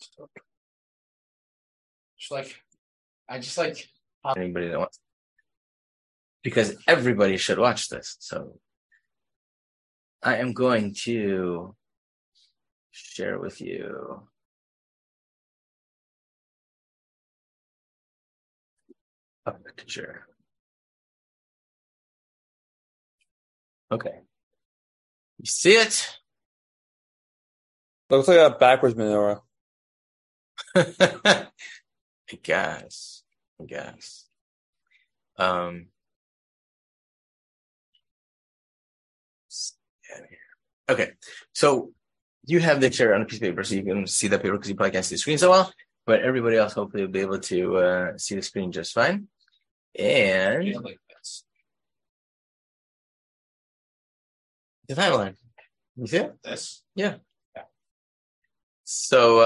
Anybody that wants, because everybody should watch this. So I am going to share it with you. A picture. Okay. You see it? Looks like a backwards menorah. I guess. Okay, so you have the chair on a piece of paper, so you can see that paper because you probably can't see the screen so well, but everybody else hopefully will be able to see the screen just fine. And the timeline. You see it? This? Yeah. So,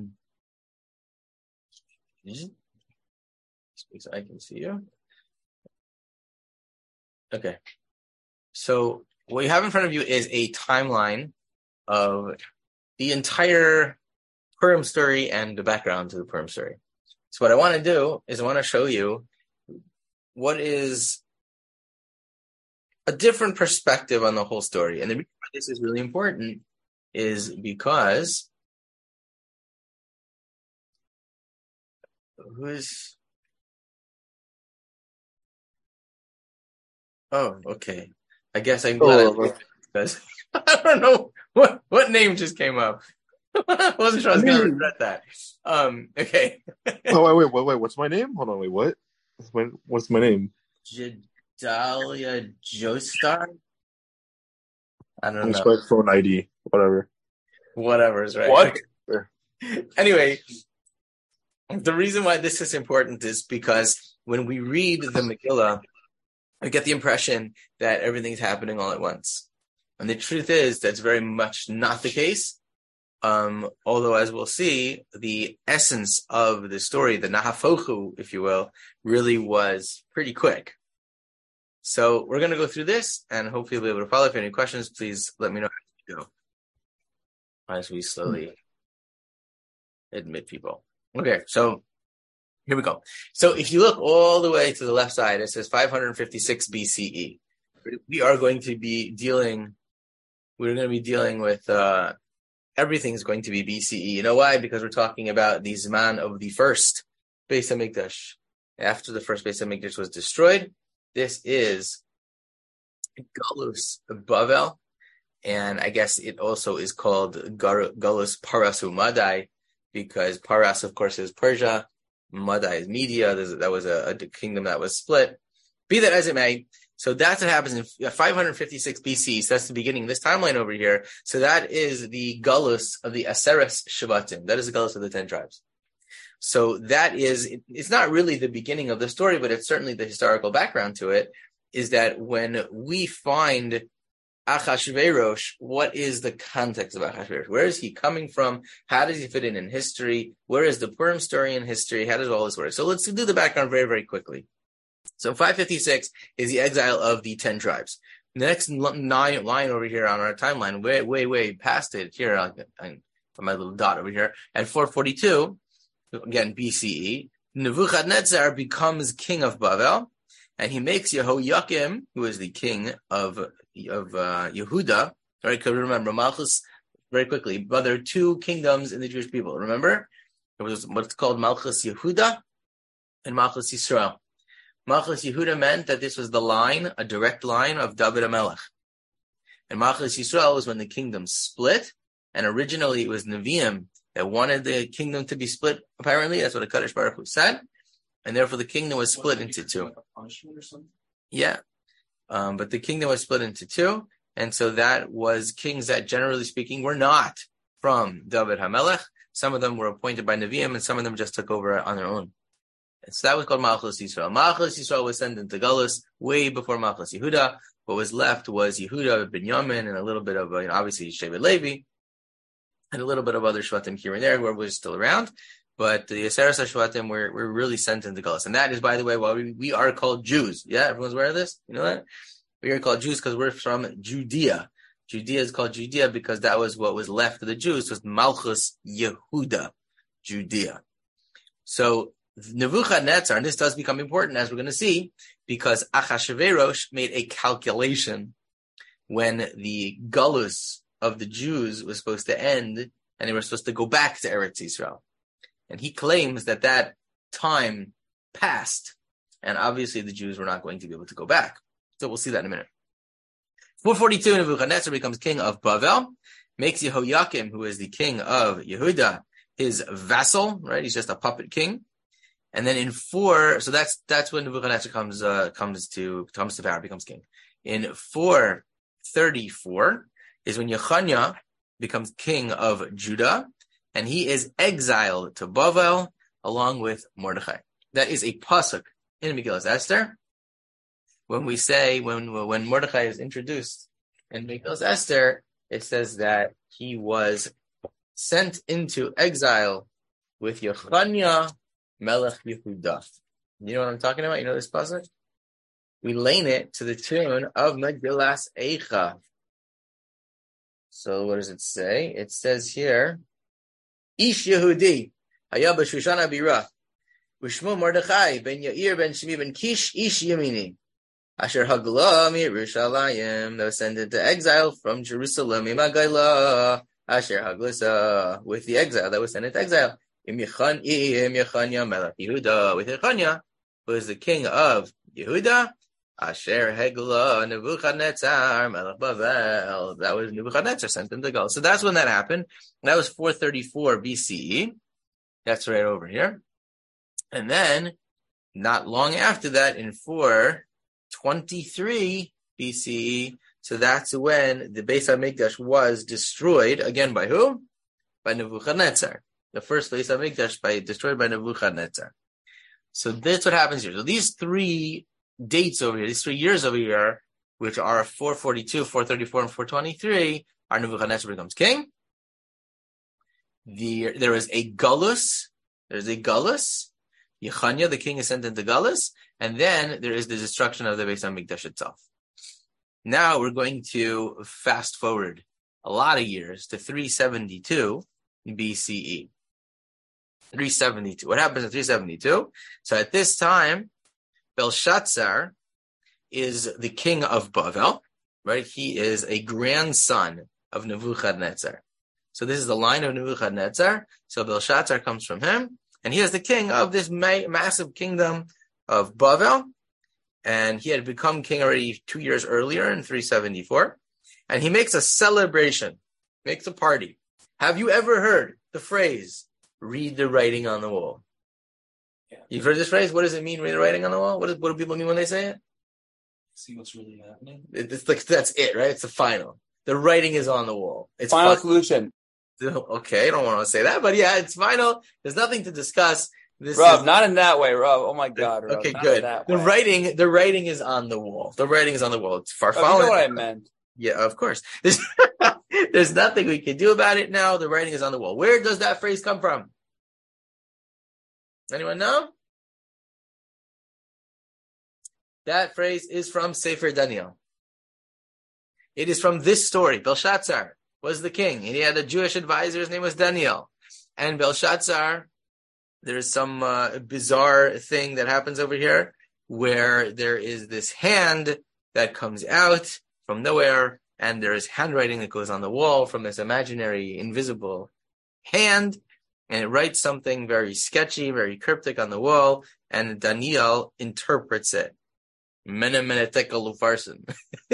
so I can see you. Okay. So what you have in front of you is a timeline of the entire Purim story and the background to the Purim story. So what I want to do is I want to show you what is a different perspective on the whole story. And the reason why this is really important is because oh, okay. I guess I'm glad because I don't know what name just came up. I wasn't sure I was going to regret that. Okay. Oh, wait. What's my name? Hold on. Wait, what? What's my name? Gedalia Joestar? I don't know. Expect phone ID. Whatever is right. What? Anyway, the reason why this is important is because when we read the Megillah, we get the impression that everything's happening all at once. And the truth is that's very much not the case. Although, as we'll see, the essence of the story, the Nahafochu, if you will, really was pretty quick. So we're going to go through this, and hopefully you'll be able to follow. If you have any questions, please let me know how to go as we slowly admit people. Okay, so here we go. So if you look all the way to the left side, it says 556 BCE. We're going to be dealing with everything's going to be BCE. You know why? Because we're talking about the Zman of the first Beis HaMikdash. After the first Beis HaMikdash was destroyed, this is Galus Bavel, and I guess it also is called Galus Parasu Madai, because Paras, of course, is Persia, Madai is Media. That was a kingdom that was split. Be that as it may, so that's what happens in 556 BC. So that's the beginning of this timeline over here. So that is the Galus of the Aseres Shvatim. That is the Galus of the 10 tribes. So that is, it's not really the beginning of the story, but it's certainly the historical background to it, is that when we find Achashverosh, what is the context of Achashverosh? Where is he coming from? How does he fit in history? Where is the Purim story in history? How does all this work? So let's do the background very, very quickly. So 556 is the exile of the 10 tribes. The next line over here on our timeline, way past it, here on my little dot over here, at 442, again, BCE, Nebuchadnezzar becomes king of Bavel, and he makes Yehoiakim, who is the king of Yehuda, right? Because remember, Malchus, very quickly, but there are two kingdoms in the Jewish people. Remember? It was what's called Malchus Yehuda and Malchus Yisrael. Malchus Yehuda meant that this was the line, a direct line of David HaMelech. And Malchus Yisrael was when the kingdom split, and originally it was Nevi'im that wanted the kingdom to be split, apparently. That's what HaKadosh Baruch Hu said. And therefore the kingdom was split into two. Yeah. But the kingdom was split into two. And so that was kings that, generally speaking, were not from David HaMelech. Some of them were appointed by Nevi'im, and some of them just took over on their own. And so that was called Malchus Yisrael. Malchus Yisrael was sent into Galus way before Malchus Yehuda. What was left was Yehuda, Binyamin, and a little bit of, obviously, Shevet Levi, and a little bit of other Shvatim here and there who were still around. But the Aseres HaShvatim were really sent into Galus. And that is, by the way, why we are called Jews. Yeah, everyone's aware of this? You know that? We are called Jews because we're from Judea. Judea is called Judea because that was what was left of the Jews, was Malchus Yehuda. Judea. So Nebuchadnezzar, and this does become important as we're going to see, because Achashverosh made a calculation when the Galus of the Jews was supposed to end and they were supposed to go back to Eretz Yisrael. And he claims that that time passed, and obviously the Jews were not going to be able to go back. So we'll see that in a minute. 442, Nebuchadnezzar becomes king of Bavel, makes Yehoiakim, who is the king of Yehuda, his vassal, right? He's just a puppet king. And then in 4, so that's when Nebuchadnezzar comes to power, becomes king. In 434 is when Yechaniah becomes king of Judah, and he is exiled to Bavel along with Mordechai. That is a pasuk in Megillas Esther. When we say, when Mordechai is introduced in Megillas Esther, it says that he was sent into exile with Yechaniah Melech Yehuda. You know what I'm talking about? You know this pasuk? We lane it to the tune of Megillas Eicha. So what does it say? It says here, Ish Yehudi, Haya b'Shushana Bira, Ushmo Mordechai, ben Yair, ben Shimi, ben Kish, Ish Yemini, Asher Hagla Yerushalayim, that was sent into exile from Jerusalem, Imagayla, Asher Haglasa, with the exile that was sent into exile. Yechaniah Melech Yehuda, with Yechaniah, who is the king of Yehuda, Asher Hegla Nebuchadnezzar Melech Bavel. That was Nebuchadnezzar sent him to go. So that's when that happened. That was 434 BCE. That's right over here. And then, not long after that, in 423 BCE, so that's when the Beis HaMikdash was destroyed, again by who? By Nebuchadnezzar. The first Beis HaMikdash destroyed by Nebuchadnezzar. So that's what happens here. So these 3 dates over here, these 3 years over here, which are 442, 434, and 423, are Nebuchadnezzar becomes king. There is a Galus. There's a Galus. Yechaniah, the king, is sent into Galus. And then there is the destruction of the Beis HaMikdash itself. Now we're going to fast forward a lot of years to 372 BCE. 372. What happens in 372? So at this time, Belshazzar is the king of Bavel, right? He is a grandson of Nebuchadnezzar. So this is the line of Nebuchadnezzar. So Belshazzar comes from him, and he is the king of this massive kingdom of Bavel. And he had become king already 2 years earlier in 374. And he makes a celebration, makes a party. Have you ever heard the phrase, read the writing on the wall? Yeah. You've heard this phrase? What does it mean, read the writing on the wall? What do people mean when they say it? See what's really happening. It's like, that's it, right? It's the final. The writing is on the wall. It's Final solution. Okay, I don't want to say that, but yeah, it's final. There's nothing to discuss. Rob, not in that way, Rob. Oh my God, Rob. Okay, not good. The way. writing is on the wall. The writing is on the wall. It's far You following. know what I meant. Yeah, of course. There's nothing we can do about it now. The writing is on the wall. Where does that phrase come from? Anyone know? That phrase is from Sefer Daniel. It is from this story. Belshazzar was the king, and he had a Jewish advisor. His name was Daniel. And Belshazzar, there's some bizarre thing that happens over here where there is this hand that comes out from nowhere, and there is handwriting that goes on the wall from this imaginary, invisible hand, and it writes something very sketchy, very cryptic on the wall, and Daniel interprets it. Mena tekal ufarsin.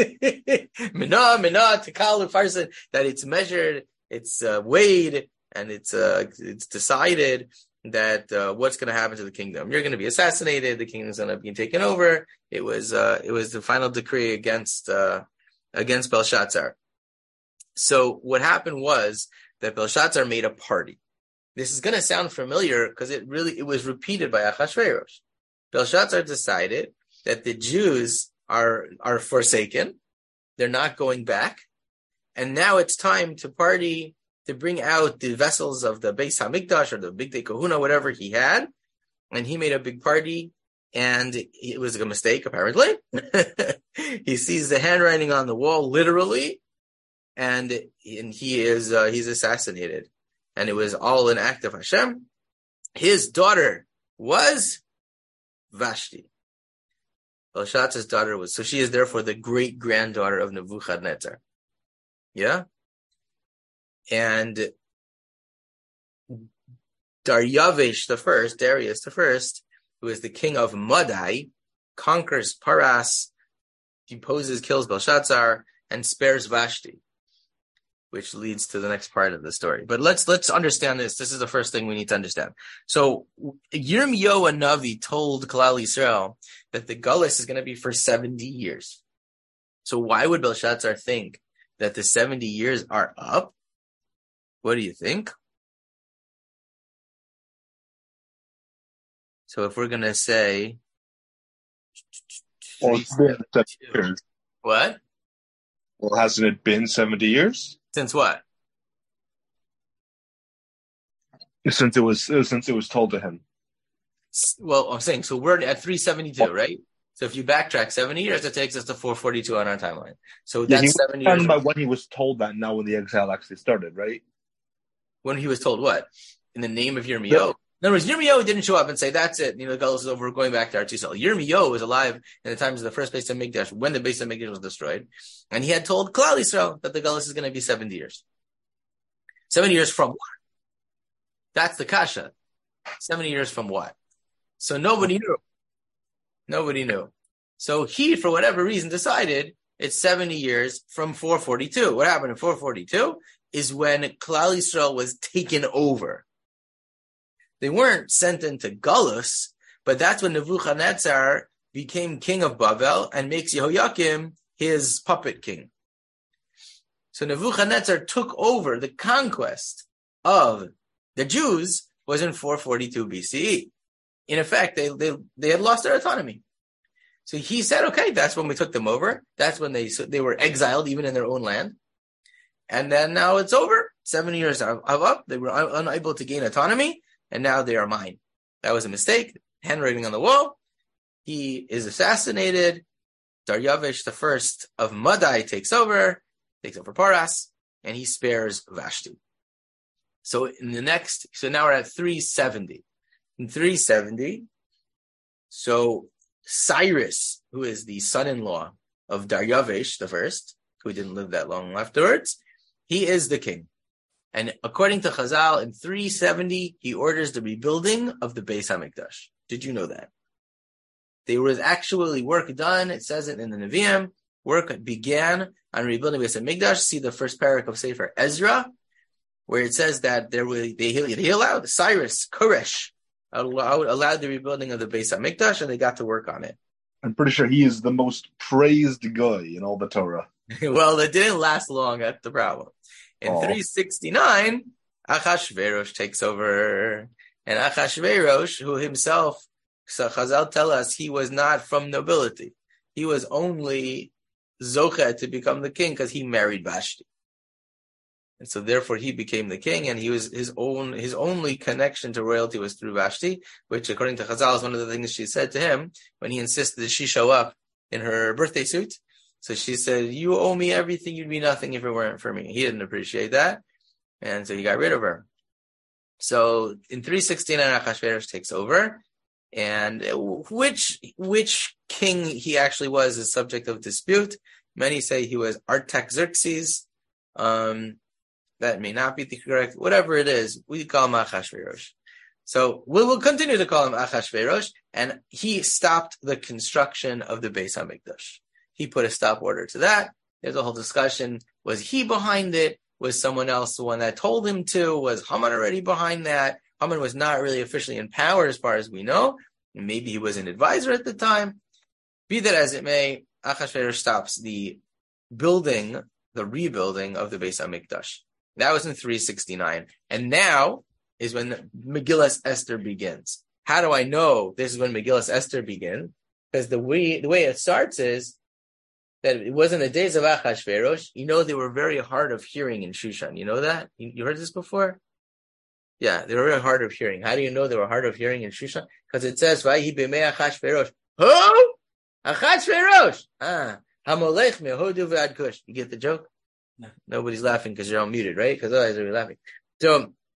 Mena tekal ufarsin. That it's measured, it's weighed, and it's decided that what's going to happen to the kingdom. You're going to be assassinated. The kingdom's going to be taken over. It was the final decree against Belshazzar. So what happened was that Belshazzar made a party. This is going to sound familiar because it was repeated by Achashverosh. Belshazzar decided that the Jews are forsaken. They're not going back. And now it's time to party, to bring out the vessels of the Beis HaMikdash or the Bigdei Kahuna, whatever he had. And he made a big party, and it was a mistake, apparently. He sees the handwriting on the wall, literally, and he's assassinated. And it was all an act of Hashem. his daughter was Vashti. Belshazzar's daughter was, so she is therefore the great granddaughter of Nebuchadnezzar. Yeah? And Darius the first, who is the king of Madai, conquers Paras, deposes, kills Belshazzar, and spares Vashti, which leads to the next part of the story. But let's understand this. This is the first thing we need to understand. So Yirmiyahu Navi told Klal Yisrael that the Gullus is going to be for 70 years. So why would Belshazzar think that the 70 years are up? What do you think? So if we're going to say... Well, it's been 70 years. What? Well, hasn't it been 70 years? Since what? Since it was told to him. Well, I'm saying, so we're at 372, right? So if you backtrack 70 years, it takes us to 442 on our timeline. So that's 7 years. About when he was told that, not when the exile actually started, right? When he was told what? In the name of Yirmiyahu. In other words, Yirmiyahu didn't show up and say, that's it, the Gullus is over, we're going back to Eretz Yisrael. Yirmiyahu was alive in the times of the first Beis HaMikdash, when the Beis HaMikdash was destroyed. And he had told Klal Yisrael that the Gullus is going to be 70 years. 70 years from what? That's the kasha. 70 years from what? So nobody knew. Nobody knew. So he, for whatever reason, decided it's 70 years from 442. What happened in 442 is when Klal Yisrael was taken over. They weren't sent into Gullus, but that's when Nebuchadnezzar became king of Bavel and makes Yehoiakim his puppet king. So Nebuchadnezzar took over the conquest of the Jews was in 442 BCE. In effect, they had lost their autonomy. So he said, okay, that's when we took them over. That's when they were exiled even in their own land. And then now it's over. 70 years are up. They were unable to gain autonomy. And now they are mine. That was a mistake. Handwriting on the wall. He is assassinated. Darius the first of Madai takes over Paras, and he spares Vashti. So now we're at 370. In 370, so Cyrus, who is the son-in-law of Darius the first, who didn't live that long afterwards, he is the king. And according to Chazal, in 370, he orders the rebuilding of the Beis HaMikdash. Did you know that? There was actually work done. It says it in the Nevi'im. Work began on rebuilding Beis HaMikdash. See the first parak of Sefer Ezra, where it says that he allowed Cyrus, Koresh, allowed the rebuilding of the Beis HaMikdash, and they got to work on it. I'm pretty sure he is the most praised guy in all the Torah. Well, it didn't last long. That's the problem. In 369, Achashverosh takes over. And Achashverosh, who himself, so Chazal tell us, he was not from nobility. He was only Zocheh to become the king because he married Vashti. And so therefore he became the king, and he was his only connection to royalty was through Vashti, which according to Chazal is one of the things she said to him when he insisted that she show up in her birthday suit. So she said, you owe me everything, you'd be nothing if it weren't for me. He didn't appreciate that, and so he got rid of her. So in 369, Achashverosh takes over, and which king he actually was is subject of dispute. Many say he was Artaxerxes. That may not be the correct, whatever it is, we call him Achashverosh. So we will continue to call him Achashverosh, and he stopped the construction of the Beis HaMikdash. He put a stop order to that. There's a whole discussion. Was he behind it? Was someone else the one that told him to? Was Haman already behind that? Haman was not really officially in power as far as we know. Maybe he was an advisor at the time. Be that as it may, Achashverosh stops the rebuilding of the Beis HaMikdash. That was in 369. And now is when Megillas Esther begins. How do I know this is when Megillas Esther begins? Because the way it starts is that it was in the days of Achashverosh. They were very hard of hearing in Shushan. You know that? You heard this before? Yeah, they were very hard of hearing. How do you know they were hard of hearing in Shushan? Because it says, Vayhi b'mei Achashverosh. Who? Achashverosh! Hamolech mehodu v'ad kush. You get the joke? No. Nobody's laughing because you're unmuted, right? Because otherwise they're laughing. So,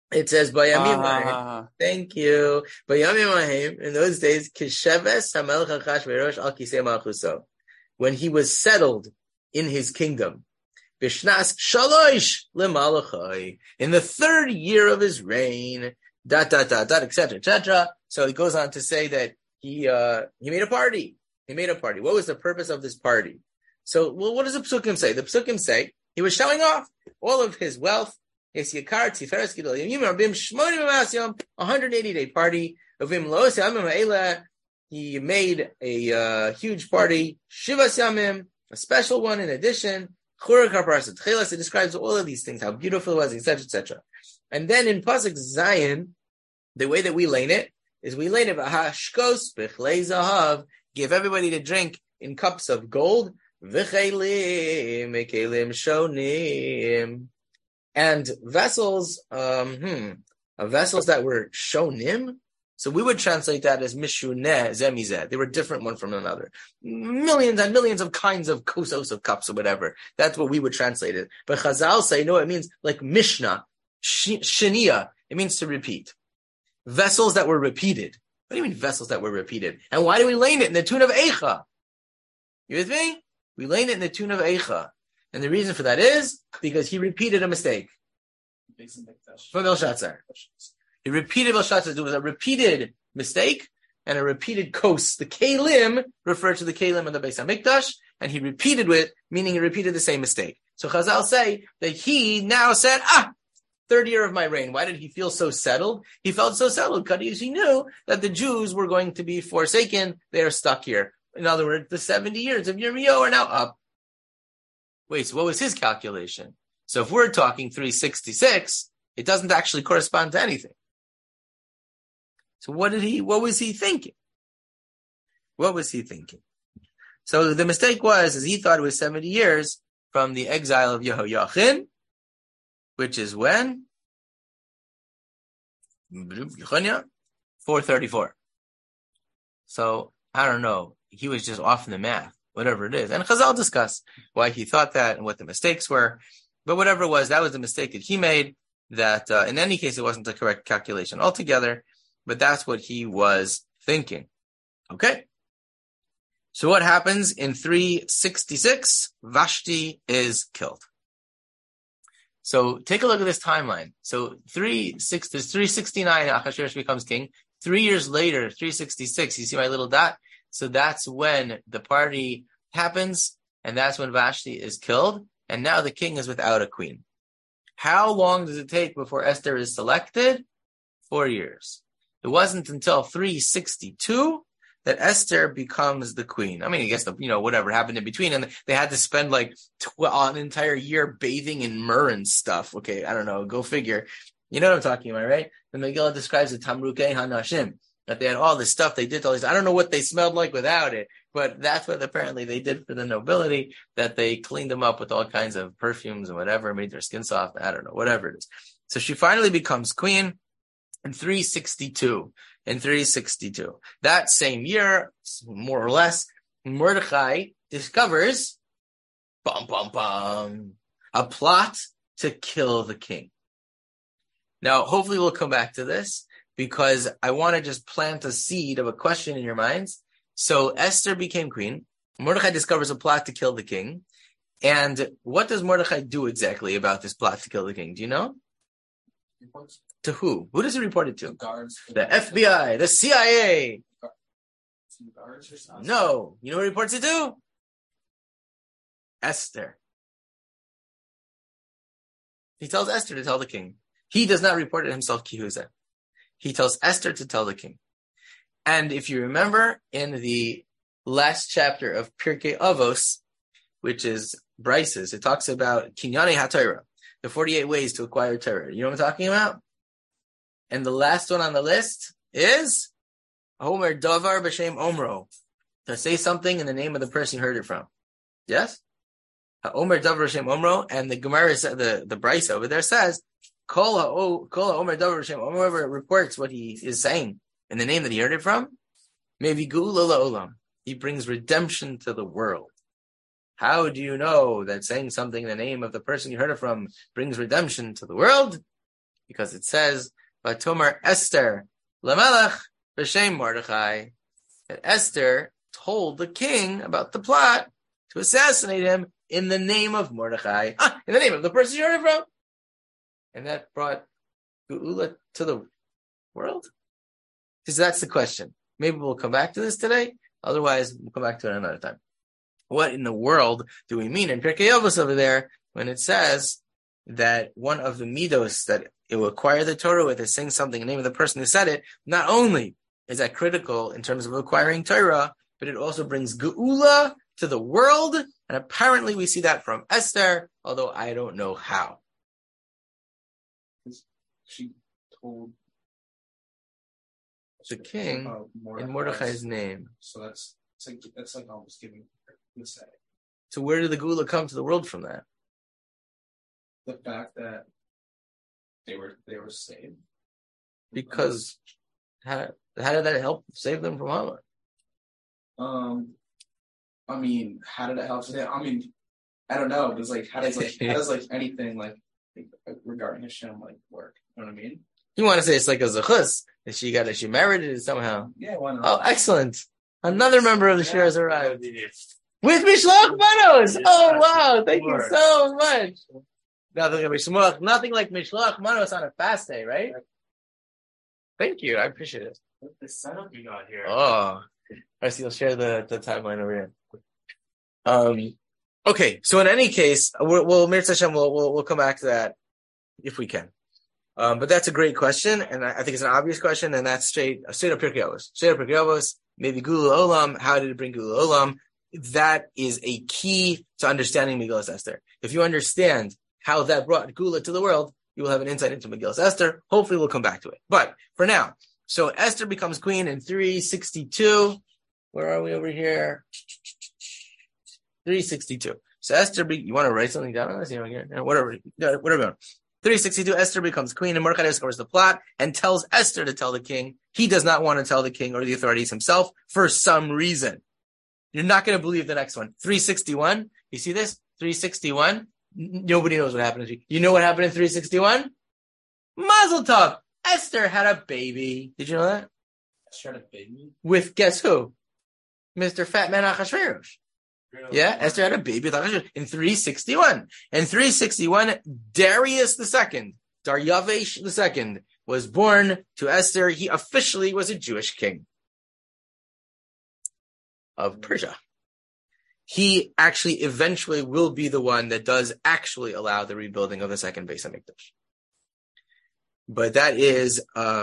It says, Bayamim Ahim. Thank you. Bayamim Ahim, in those days, Kisheves HaMelech Achashverosh Al Kisei Malchuso. When he was settled in his kingdom. Bishnas Shalosh Lemalachai. In the 3rd year of his reign. ... etc., etc. So he goes on to say that he made a party. He made a party. What was the purpose of this party? So, well, what does the Psukim say? The Psukim say he was showing off all of his wealth. His Yakar, Tiferes, Gidol Yomim, Rabim, Shmonim Yom, 180-day party. Of him, Loos Yamim Ha'ela, he made a huge party. Shivas Yamim, a special one in addition. Churah Kaparas Tchelas, it describes all of these things, how beautiful it was, etc., etc. And then in Pasuk Zayin, the way that we lane it is we lane it Hashkos Bichlei Zahav, give everybody to drink in cups of gold, V'chelim Ekelim Shonim, and vessels, vessels that were Shonim. So we would translate that as Mishuneh Zemizeh. They were different one from another. Millions and millions of kinds of kosos of cups or whatever. That's what we would translate it. But Chazal say, no, it means like Mishnah, Shania. It means to repeat. Vessels that were repeated. What do you mean vessels that were repeated? And why do we lane it in the tune of Eicha? You with me? We lane it in the tune of Eicha. And the reason for that is because he repeated a mistake. From Belshazzar. He repeated Belshazzar. There was a repeated mistake and a repeated kos. The Kalim referred to the Kalim of the Beis HaMikdash, and he repeated it, meaning he repeated the same mistake. So Chazal say that he now said, 3rd year of my reign. Why did he feel so settled? He felt so settled because he knew that the Jews were going to be forsaken. They are stuck here. In other words, the 70 years of Yirmiyahu are now up. Wait, so what was his calculation? So if we're talking 366, it doesn't actually correspond to anything. So what was he thinking? What was he thinking? So the mistake was he thought it was 70 years from the exile of Yehoiachin, which is when? 434. So, I don't know. He was just off in the math, whatever it is. And Chazal discuss why he thought that and what the mistakes were. But whatever it was, that was the mistake that he made, that in any case, it wasn't the correct calculation altogether. But that's what he was thinking. Okay. So what happens in 366? Vashti is killed. So take a look at this timeline. So 369, Achashverosh becomes king. 3 years later, 366, you see my little dot? So that's when the party happens, and that's when Vashti is killed, and now the king is without a queen. How long does it take before Esther is selected? 4 years. It wasn't until 362 that Esther becomes the queen. I mean, I guess whatever happened in between, and they had to spend like an entire year bathing in myrrh and stuff. Okay, I don't know. Go figure. You know what I'm talking about, right? The Megillah describes the Tamrukei Hanashim, that they had all this stuff. They did all this. I don't know what they smelled like without it, but that's what apparently they did for the nobility. That they cleaned them up with all kinds of perfumes and whatever, made their skin soft. I don't know, whatever it is. So she finally becomes queen. In 362. That same year, more or less, Mordechai discovers, a plot to kill the king. Now, hopefully we'll come back to this, because I want to just plant a seed of a question in your minds. So Esther became queen. Mordechai discovers a plot to kill the king. And what does Mordechai do exactly about this plot to kill the king? Do you know? Reports. To who? Who does he report it to? Guards. The FBI, the CIA. Guards or something? No. You know who reports it to? Esther. He tells Esther to tell the king. He does not report it himself, Kihuza. He tells Esther to tell the king. And if you remember, in the last chapter of Pirkei Avos, which is Bryce's, it talks about Kinyane HaTorah, the 48 ways to acquire Torah. You know what I'm talking about? And the last one on the list is Homer Davar B'Shem Omro, to say something in the name of the person you heard it from. Yes? Omer Davar B'Shem Omro, and the Gemara, the Bryce over there says, Kol Omer Davar B'Shem Omro, whoever reports what he is saying in the name that he heard it from, maybe Gula Olam, he brings redemption to the world. How do you know that saying something in the name of the person you heard it from brings redemption to the world? because it says, "Vatomer Esther Lamelech b'shem Mordechai," that Esther told the king about the plot to assassinate him in the name of Mordechai, in the name of the person you heard it from, and that brought Geula to the world. Because that's the question. Maybe we'll come back to this today. Otherwise, we'll come back to it another time. What in the world do we mean in Pirkei Avos over there when it says that one of the midos that it will acquire the Torah with is saying something in the name of the person who said it? Not only is that critical in terms of acquiring Torah, but it also brings Geula to the world. And apparently we see that from Esther, although I don't know how. She told the king in Mordechai's name. So that's like almost giving her the say. So where did the Geula come to the world from that? The fact that they were saved. Because how did that help save them from Haman? I mean, how did it help today? I mean, I don't know. It's like how does anything like regarding Hashem work? You know what I mean? You want to say it's like a zechus that she merited it somehow? Yeah, why not? Oh, excellent! Another member of the share has arrived with Mishloach Manos. Oh wow! Thank you so much. Nothing like Mishloach Manos on a fast day, right? Thank you. I appreciate it. The setup you got here. Oh, I see. You'll share the timeline over here. Okay. So in any case, we'll come back to that if we can. But that's a great question, and I think it's an obvious question, and that's straight up Pirkei Avos. Straight up Pirkei Avos, maybe Geula Olam. How did it bring Geula Olam? That is a key to understanding Megillas Esther. If you understand how that brought Geula to the world, you will have an insight into Megillas Esther. Hopefully we'll come back to it. But for now, so Esther becomes queen in 362. Where are we over here? 362. So Esther, you want to write something down on this? Whatever. 362, Esther becomes queen, and Mordechai discovers the plot and tells Esther to tell the king. He does not want to tell the king or the authorities himself for some reason. You're not going to believe the next one. 361. You see this? 361. Nobody knows what happened. You know what happened in 361? Mazel tov. Esther had a baby. Did you know that? Esther had a baby? With guess who? Mr. Fat Man Achashverosh. Really? Yeah, Esther had a baby with Achashverosh in 361. In 361, Darius II, Daryavesh II, was born to Esther. He officially was a Jewish king of Persia. He actually eventually will be the one that does actually allow the rebuilding of the second Beis Hamikdash. But that is, a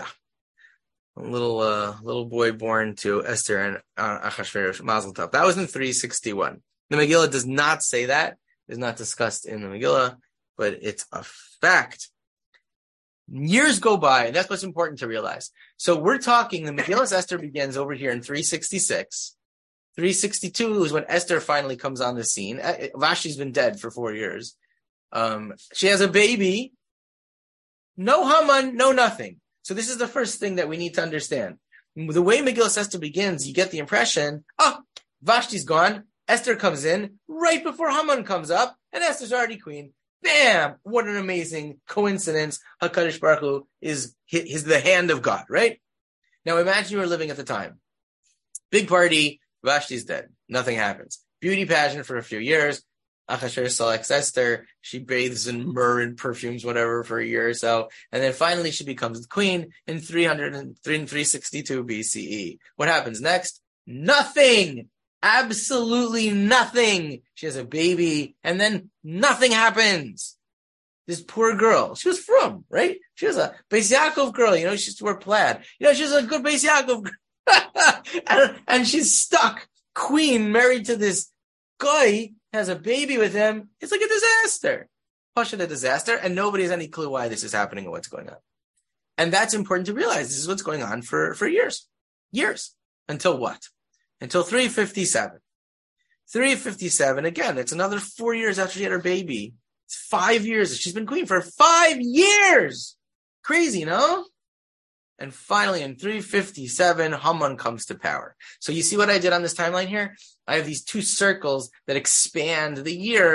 little boy born to Esther and Achashverosh, Mazel Tov. That was in 361. The Megillah does not say that. It's not discussed in the Megillah, but it's a fact. Years go by, and that's what's important to realize. So we're talking, the Megillah Esther begins over here in 366. 362 is when Esther finally comes on the scene. Vashti's been dead for 4 years. She has a baby. No Haman, no nothing. So this is the first thing that we need to understand. The way Megillah Esther begins, you get the impression, Vashti's gone. Esther comes in right before Haman comes up, and Esther's already queen. Bam! What an amazing coincidence. HaKadosh Baruch Hu is the hand of God, right? Now imagine you were living at the time. Big party, Vashti's dead. Nothing happens. Beauty pageant for a few years. Achashverosh selects Esther. She bathes in myrrh and perfumes, whatever, for a year or so. And then finally she becomes the queen in 362 BCE. What happens next? Nothing! Absolutely nothing! She has a baby, and then nothing happens. This poor girl. She was from, right? She was a Beis Yaakov girl, she used to wear plaid. She was a good Beis Yaakov girl. and she's stuck. Queen, married to this guy, has a baby with him. It's like a disaster. A disaster, and nobody has any clue why this is happening or what's going on. And that's important to realize. This is what's going on for years. Years. Until what? Until 357. 357, again, it's another 4 years after she had her baby. It's 5 years. She's been queen for 5 years. Crazy, no? And finally, in 357, Haman comes to power. So you see what I did on this timeline here? I have these two circles that expand the year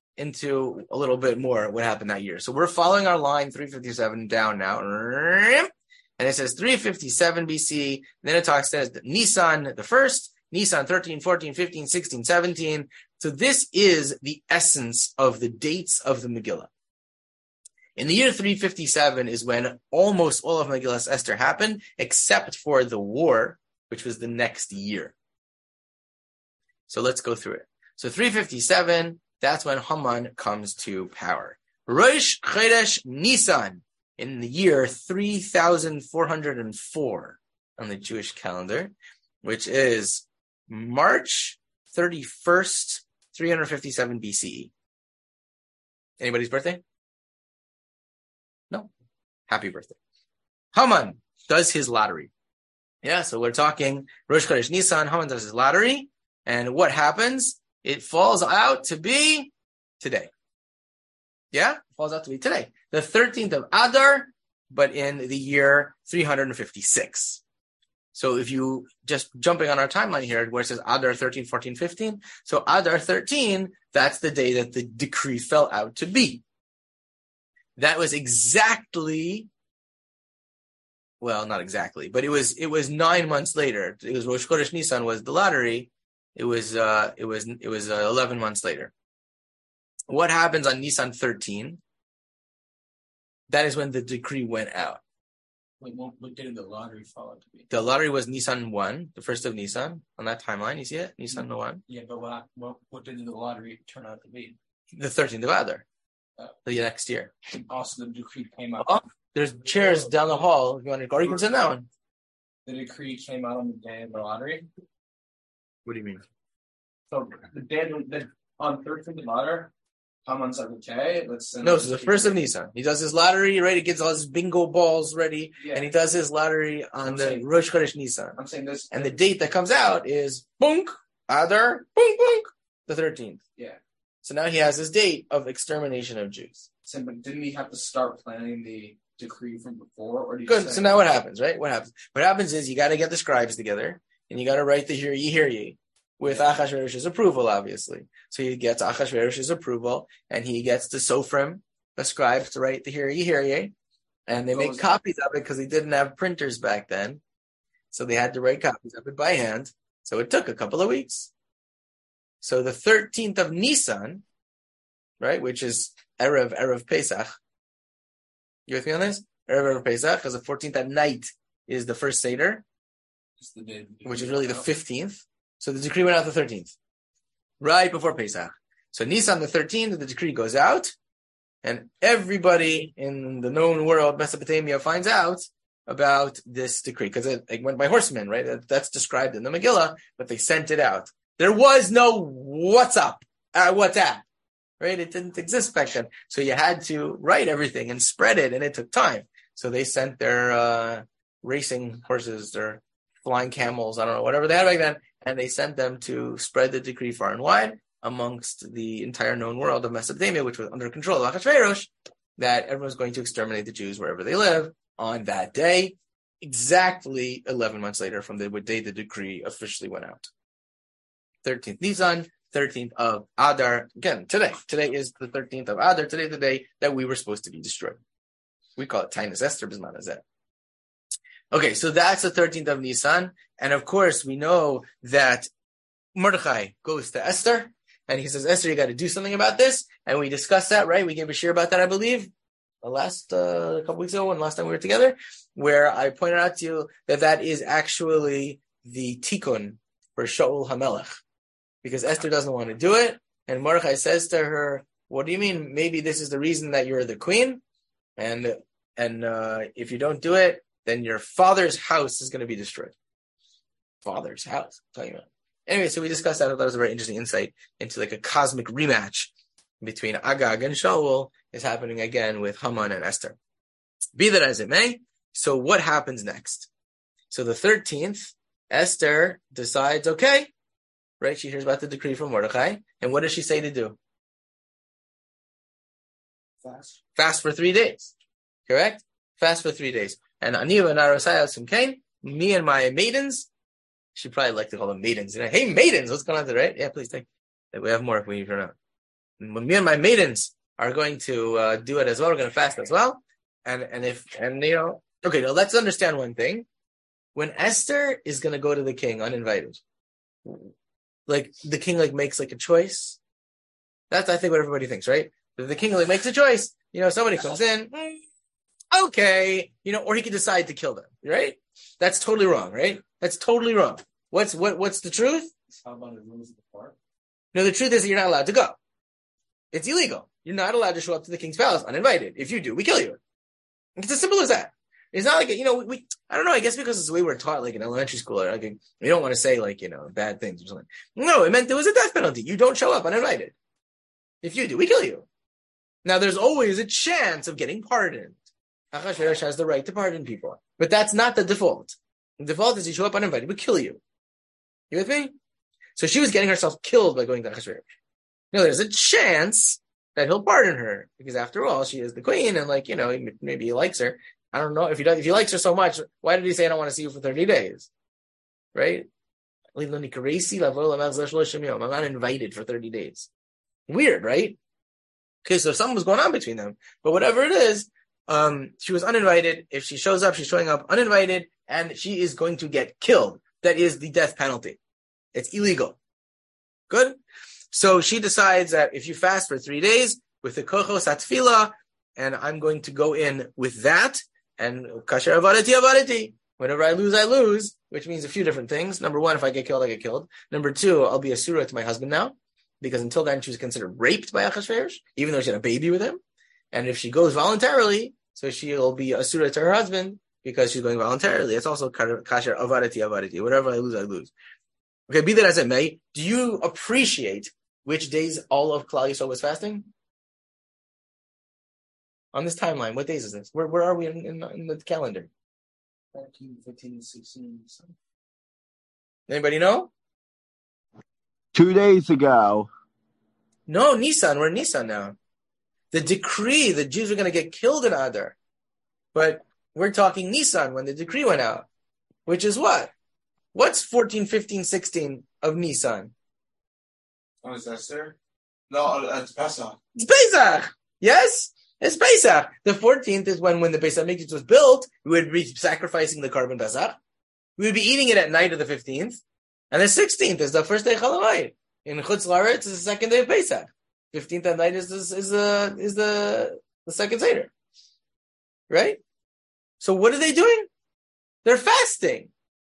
into a little bit more what happened that year. So we're following our line 357 down now. And it says 357 BC. Then it says Nisan the first, Nisan 13, 14, 15, 16, 17. So this is the essence of the dates of the Megillah. In the year 357 is when almost all of Megillas Esther happened, except for the war, which was the next year. So let's go through it. So 357, that's when Haman comes to power. Rosh Chodesh Nisan, in the year 3404 on the Jewish calendar, which is March 31st, 357 BCE. Anybody's birthday? No. Happy birthday. Haman does his lottery. Yeah, so we're talking Rosh Chodesh Nisan, Haman does his lottery, and what happens? It falls out to be today. Yeah, it falls out to be today. The 13th of Adar, but in the year 356. So if you just jumping on our timeline here, where it says Adar 13, 14, 15. So Adar 13, that's the day that the decree fell out to be. That was exactly, well, not exactly, but it was 9 months later. It was Rosh Chodesh Nisan was the lottery. It was 11 months later. What happens on Nisan 13? That is when the decree went out. Wait, what did the lottery fall out to be? The lottery was Nisan 1, the first of Nisan, on that timeline. You see it? Nisan 1. Yeah, but what did the lottery turn out to be? The 13th of Adar. The next year. Also, the decree came out. Oh, there's chairs down the hall. If you want to go, or you can sit down. The decree came out on the day of the lottery. What do you mean? So the day on 13th of Adar, Haman said, "Okay, let's send." No, so the first of Nisan. He does his lottery, right? He gets all his bingo balls ready, Yeah. and he does his lottery on the Rosh Chodesh Nisan. I'm saying this, And the date that comes out is Bunk Adar Bunk the 13th. Yeah. So now he has his date of extermination of Jews. So, but didn't he have to start planning the decree from before, or do you Good. say, So now what happens, right? What happens? What happens is you got to get the scribes together, and you got to write the hear ye, with Achashverosh's approval, obviously. So he gets Achashverosh's approval, and he gets the Sofrim, the scribes, to write the hear ye, and they make copies of it because they didn't have printers back then. So they had to write copies of it by hand. So it took a couple of weeks. So the 13th of Nisan, right, which is Erev Pesach. You with me on this? Erev Pesach, because the 14th at night is the first Seder, It's the day, which is really the 15th. So the decree went out the 13th, right before Pesach. So Nisan the 13th, the decree goes out, and everybody in the known world, Mesopotamia, finds out about this decree, because it went by horsemen, right? That's described in the Megillah, but they sent it out. There was no WhatsApp, right? It didn't exist back then. So you had to write everything and spread it, and it took time. So they sent their racing horses, their flying camels, I don't know, whatever they had back then, and they sent them to spread the decree far and wide amongst the entire known world of Mesopotamia, which was under control of Achashverosh, that everyone's going to exterminate the Jews wherever they live on that day, exactly 11 months later from the day the decree officially went out. 13th Nisan, 13th of Adar. Again, today. Today is the 13th of Adar. Today is the day that we were supposed to be destroyed. We call it Tainus Esther Bisman Hazeh. Okay, so that's the 13th of Nisan. And of course, we know that Mordechai goes to Esther, and he says, Esther, you got to do something about this. And we discussed that, right? We gave a share about that, I believe, a couple weeks ago, when last time we were together, where I pointed out to you that is actually the tikkun for Shaul HaMelech, because Esther doesn't want to do it. And Mordechai says to her, what do you mean? Maybe this is the reason that you're the queen. And if you don't do it, then your father's house is going to be destroyed. Father's house, I'm talking about. Anyway, so we discussed that. That was a very interesting insight into like a cosmic rematch between Agag and Shaul is happening again with Haman and Esther. Be that as it may, so what happens next? So the 13th, Esther decides, okay, right? She hears about the decree from Mordechai. And what does she say to do? Fast for 3 days. Correct? Fast for 3 days. And Aniva and Arosaya Sumkain, me and my maidens, she probably like to call them maidens. You know, hey, maidens, what's going on today, right? Yeah, please take. We have more if we need to know. me and my maidens are going to do it as well. We're going to fast as well. Okay, now let's understand one thing. When Esther is going to go to the king uninvited, like the king makes a choice. That's, I think, what everybody thinks, right? The king makes a choice. Somebody comes in, okay, or he could decide to kill them, right? That's totally wrong, right? That's totally wrong. What's the truth? How about the rules of the park? No, the truth is that you're not allowed to go. It's illegal. You're not allowed to show up to the king's palace uninvited. If you do, we kill you. It's as simple as that. It's not like, I don't know, I guess because it's the way we're taught, in elementary school, or we don't want to say, bad things or something. No, it meant there was a death penalty. You don't show up uninvited. If you do, we kill you. Now, there's always a chance of getting pardoned. Achashverosh has the right to pardon people. But that's not the default. The default is you show up uninvited, we kill you. You with me? So she was getting herself killed by going to Achashverosh. Now, there's a chance that he'll pardon her, because after all, she is the queen, and maybe he likes her. I don't know. If he likes her so much, why did he say, I don't want to see you for 30 days? Right? I'm not invited for 30 days. Weird, right? Okay, so something was going on between them. But whatever it is, she was uninvited. If she shows up, she's showing up uninvited, and she is going to get killed. That is the death penalty. It's illegal. Good? So she decides that if you fast for 3 days with the kochos atfila, and I'm going to go in with that, and kasher avarati. Whenever I lose, which means a few different things. Number one, if I get killed, I get killed. Number two, I'll be a surah to my husband now, because until then she was considered raped by Achashverosh, even though she had a baby with him. And if she goes voluntarily, so she'll be a surah to her husband because she's going voluntarily. It's also kasher avarati. Whatever I lose. Okay, be that as it may, do you appreciate which days all of Klal Yisrael was fasting? On this timeline, what days is this? Where are we in the calendar? 14, 15, 16. Anybody know? 2 days ago. No, Nisan. We're in Nisan now. The decree, the Jews were going to get killed in Adar. But we're talking Nisan when the decree went out. Which is what? What's 14, 15, 16 of Nisan? Oh, is that sir? No, it's Pesach. It's Pesach. Yes? It's Pesach. The 14th is when the Beis HaMikdash was built. We would be sacrificing the carbon Pesach. We would be eating it at night of the 15th. And the 16th is the first day of Chalamayit. In Chutz La'aretz, it's the second day of Pesach. 15th at night is the second Seder. Right? So what are they doing? They're fasting.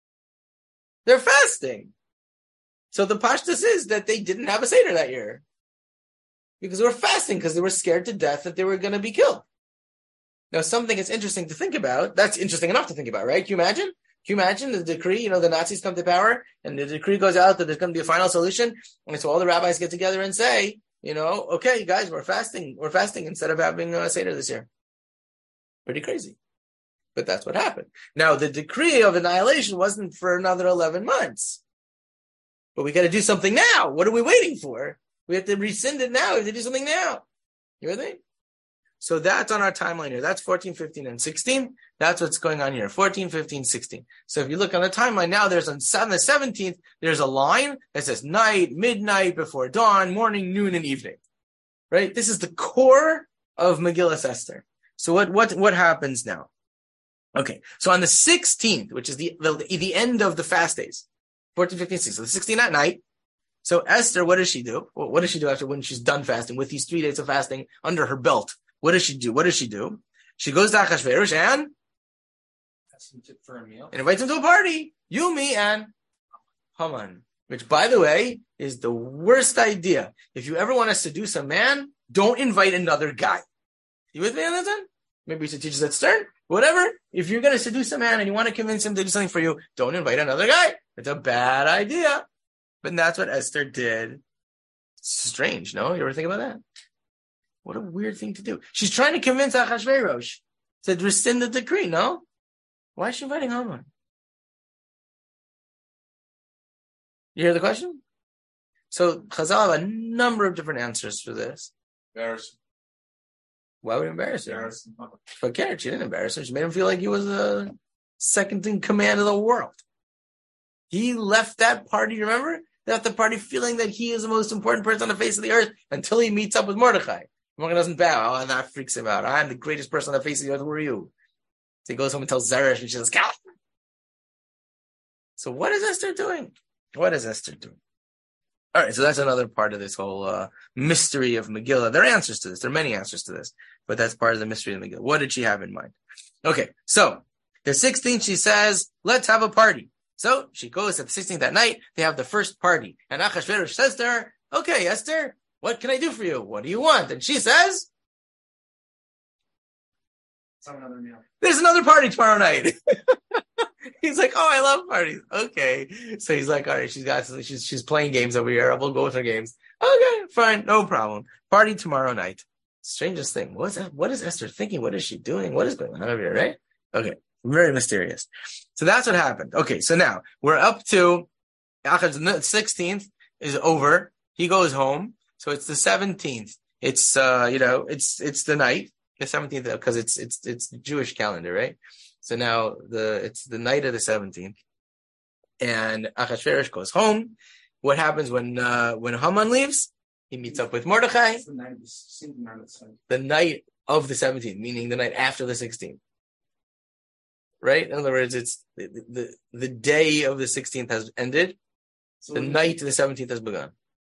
So the pashtus is that they didn't have a Seder that year. Because they were fasting, because they were scared to death that they were going to be killed. Now, something that's interesting to think about, that's interesting enough to think about, right? Can you imagine the decree, the Nazis come to power, and the decree goes out that there's going to be a final solution, and so all the rabbis get together and say, okay, guys, we're fasting instead of having a Seder this year. Pretty crazy. But that's what happened. Now, the decree of annihilation wasn't for another 11 months. But we got to do something now. What are we waiting for? We have to rescind it now. We have to do something now. You with me? So that's on our timeline here. That's 14, 15, and 16. That's what's going on here. 14, 15, 16. So if you look on the timeline now, there's on the 17th, there's a line that says night, midnight, before dawn, morning, noon, and evening. Right? This is the core of Megillas Esther. So what happens now? Okay. So on the 16th, which is the end of the fast days, 14, 15, 16. So the 16th at night. So Esther, what does she do? What does she do after when she's done fasting with these 3 days of fasting under her belt? What does she do? She goes to Achashverosh and for a meal. And invites him to a party. You, me, and Haman. Which, by the way, is the worst idea. If you ever want to seduce a man, don't invite another guy. You with me on that one? Maybe you should teach us at Stern. Whatever. If you're going to seduce a man and you want to convince him to do something for you, don't invite another guy. It's a bad idea. But that's what Esther did. It's strange, no? You ever think about that? What a weird thing to do. She's trying to convince Achashverosh to rescind the decree, no? Why is she inviting Haman? You hear the question? So Chazal have a number of different answers for this. Embarrassing. Why would it embarrass her? She didn't embarrass him. She made him feel like he was second in command of the world. He left that party, remember? They're at the party feeling that he is the most important person on the face of the earth until he meets up with Mordechai. Mordechai doesn't bow, and that freaks him out. I'm the greatest person on the face of the earth. Who are you? So he goes home and tells Zeresh, and she says, "Cal." So what is Esther doing? What is Esther doing? All right, so that's another part of this whole mystery of Megillah. There are answers to this. There are many answers to this, but that's part of the mystery of Megillah. What did she have in mind? Okay, so the 16th, she says, let's have a party. So she goes at the 16th that night. They have the first party. And Achashverosh says to her, okay, Esther, what can I do for you? What do you want? And she says, Another meal. There's another party tomorrow night. He's like, oh, I love parties. Okay. So he's like, all right, she's playing games over here. We'll go with her games. Okay, fine. No problem. Party tomorrow night. Strangest thing. What is Esther thinking? What is she doing? What is going on over here, right? Okay. Very mysterious. So that's what happened. Okay. So now we're up to the 16th is over. He goes home. So it's the 17th. It's, it's the night, the 17th, because it's the Jewish calendar, right? So now it's the night of the 17th, and Achashverosh goes home. What happens when Haman leaves? He meets up with Mordechai. The night of the 17th, meaning the night after the 16th, right? In other words, it's the day of the 16th has ended. So the night of the 17th has begun.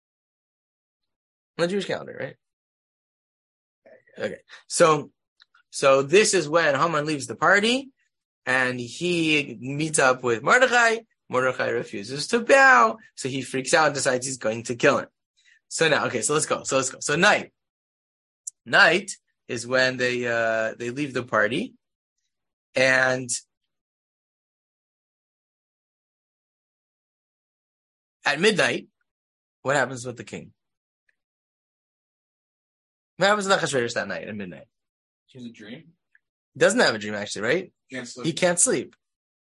On the Jewish calendar, right? Okay, so this is when Haman leaves the party. And he meets up with Mordechai. Mordechai refuses to bow. So he freaks out and decides he's going to kill him. So now, okay, so let's go. So night. Night is when they leave the party. And at midnight, what happens with the king? What happens with Achashverosh that night at midnight? She has a dream? He doesn't have a dream, actually, right? He can't sleep.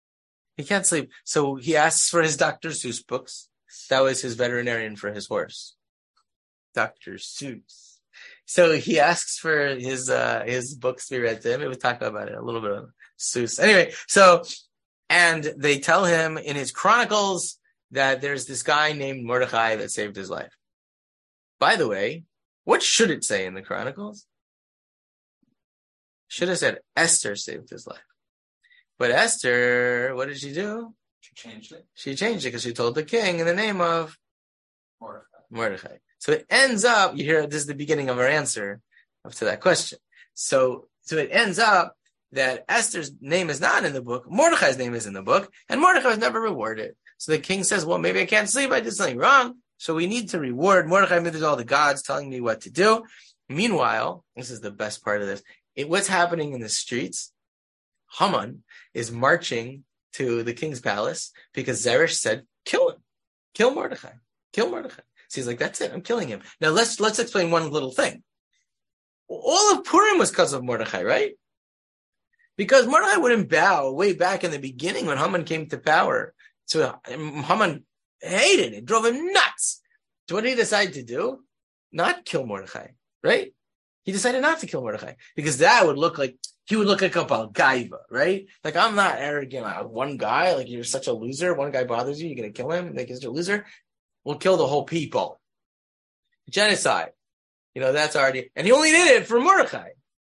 So he asks for his Dr. Seuss books. That was his veterinarian for his horse. Dr. Seuss. So he asks for his books to be read to him. We talked about it a little bit of Seuss. Anyway, and they tell him in his chronicles that there's this guy named Mordechai that saved his life. By the way, what should it say in the chronicles? Should have said Esther saved his life. But Esther, what did she do? She changed it. She changed it because she told the king in the name of Mordechai. So it ends up, you hear, this is the beginning of our answer up to that question. So it ends up that Esther's name is not in the book, Mordechai's name is in the book, and Mordechai was never rewarded. So the king says, well, maybe I can't sleep, I did something wrong, so we need to reward Mordechai. Maybe there's all the gods telling me what to do. Meanwhile, this is the best part of this, what's happening in the streets, Haman is marching to the king's palace because Zeresh said, kill him. Kill Mordechai. Kill Mordechai. So he's like, that's it. I'm killing him. Now let's explain one little thing. All of Purim was because of Mordechai, right? Because Mordechai wouldn't bow way back in the beginning when Haman came to power. So Haman hated it, drove him nuts. So what did he decide to do? Not kill Mordechai, right? He decided not to kill Mordechai because that would look like, he would look like a Balgaiva, right? Like, I'm not arrogant. One guy, like, you're such a loser. One guy bothers you. You're going to kill him. Like, he's a loser. We'll kill the whole people. Genocide. That's already, and he only did it for Mordechai.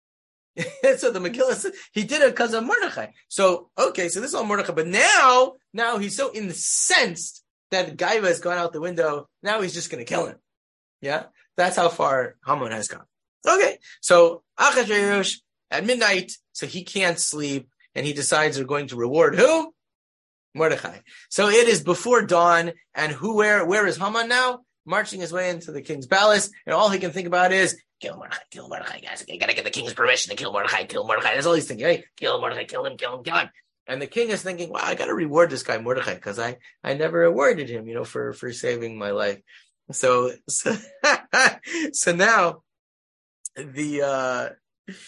So the Megillah says he did it because of Mordechai. So, okay, so this is all Mordechai. But now he's so incensed that Gaiva has gone out the window. Now he's just going to kill him. Yeah? That's how far Haman has gone. Okay, so Achashverosh at midnight, so he can't sleep, and he decides they're going to reward who? Mordechai. So it is before dawn, and where is Haman now? Marching his way into the king's palace, and all he can think about is, kill Mordechai, guys. I gotta get the king's permission to kill Mordechai. That's all he's thinking, right? Kill Mordechai, kill him. And the king is thinking, wow, I gotta reward this guy Mordechai, because I never rewarded him, for saving my life. So now, the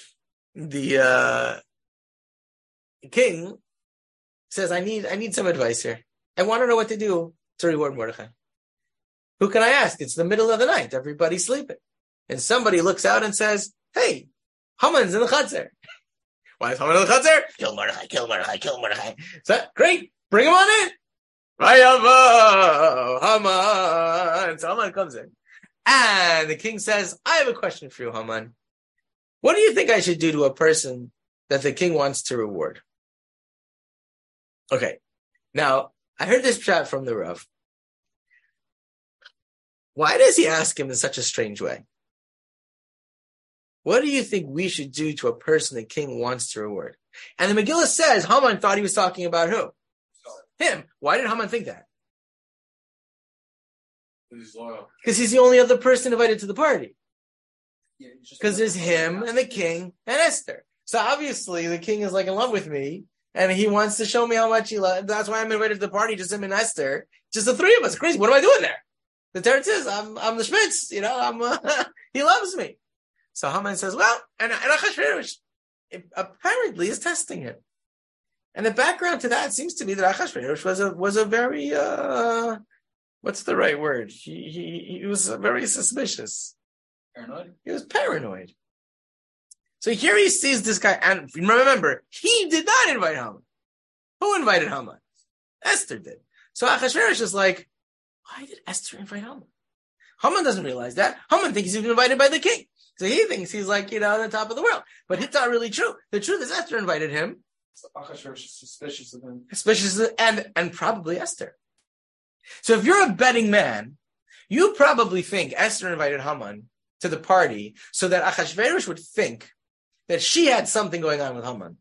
king says, I need some advice here. I want to know what to do to reward Mordechai. Who can I ask? It's the middle of the night. Everybody's sleeping. And somebody looks out and says, hey, Haman's in the Chatzar. Why is Haman in the Chatzar? Kill Mordechai. So, great. Bring him on in. Haman. So Haman comes in. And the king says, I have a question for you, Haman. What do you think I should do to a person that the king wants to reward? Okay. Now, I heard this chat from the Rav. Why does he ask him in such a strange way? What do you think we should do to a person the king wants to reward? And the Megillah says Haman thought he was talking about who? Him. Why did Haman think that? He's loyal. Because he's the only other person invited to the party. Yeah, Because there's him and the king and Esther. So obviously the king is like in love with me and he wants to show me how much he loves. That's why I'm invited to the party, just him and Esther. Just the three of us. Crazy. What am I doing there? The teretz is, I'm the Schmitz, he loves me. So Haman says, well, and Achashverosh apparently is testing him. And the background to that seems to be that Achashverosh was a very, what's the right word? He was very suspicious. Paranoid? He was paranoid. So here he sees this guy, and remember, he did not invite Haman. Who invited Haman? Esther did. So Achashverosh is like, why did Esther invite Haman? Haman doesn't realize that. Haman thinks he's invited by the king. So he thinks he's like, on the top of the world. But it's not really true. The truth is Esther invited him. So Achashverosh is suspicious of him. Suspicious and probably Esther. So if you're a betting man, you probably think Esther invited Haman to the party so that Achashverosh would think that she had something going on with Haman.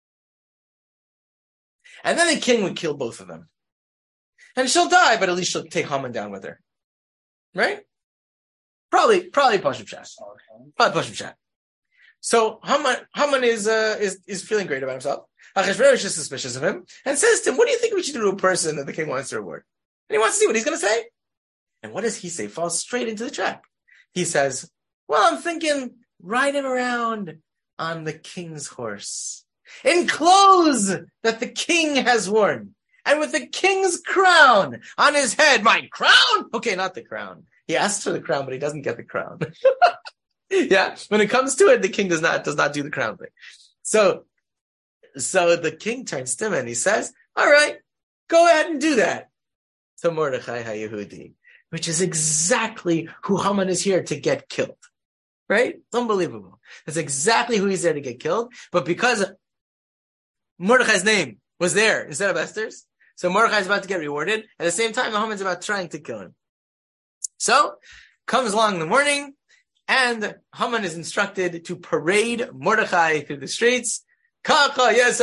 And then the king would kill both of them. And she'll die, but at least she'll take Haman down with her. Right? Probably Pashut Chat. Probably Pashut Chat. So Haman is feeling great about himself. Achashverosh is suspicious of him and says to him, what do you think we should do to a person that the king wants to reward? And he wants to see what he's going to say. And what does he say? Falls straight into the trap. He says, well, I'm thinking ride him around on the king's horse in clothes that the king has worn and with the king's crown on his head. My crown? Okay, not the crown. He asks for the crown, but he doesn't get the crown. Yeah, when it comes to it, the king does not do the crown thing. So the king turns to him and he says, all right, go ahead and do that. To Mordechai HaYehudi, which is exactly who Haman is here to get killed. Right? It's unbelievable. That's exactly who he's there to get killed. But because Mordechai's name was there instead of Esther's, so Mordechai is about to get rewarded. At the same time, Haman's about trying to kill him. So, comes along the morning, and Haman is instructed to parade Mordechai through the streets. This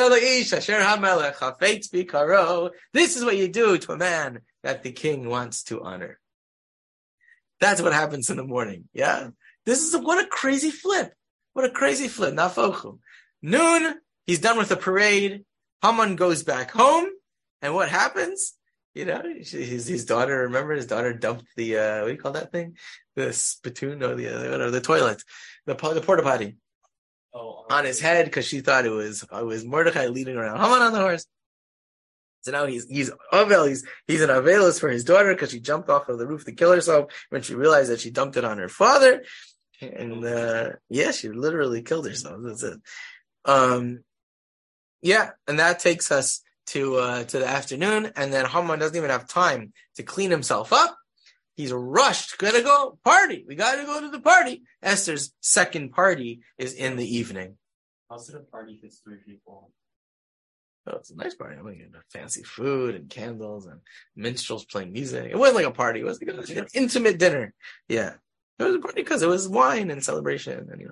is what you do to a man that the king wants to honor. That's what happens in the morning. Yeah. What a crazy flip. What a crazy flip. Nafochu. Noon, he's done with the parade. Haman goes back home. And what happens? His daughter, remember his daughter dumped the, what do you call that thing? The spittoon or the toilet, the porta potty on his head because she thought it was Mordechai leading around Haman on the horse. So now he's in Avelis for his daughter because she jumped off of the roof to kill herself when she realized that she dumped it on her father. And she literally killed herself. That's it. And that takes us to the afternoon, and then Haman doesn't even have time to clean himself up. He's rushed. Gotta go party. We gotta go to the party. Esther's second party is in the evening. How's it a party if it's 3 people? Oh, it's a nice party. I mean, fancy food and candles and minstrels playing music. It wasn't like a party. It was like an intimate dinner. Yeah. It was a party because it was wine and celebration and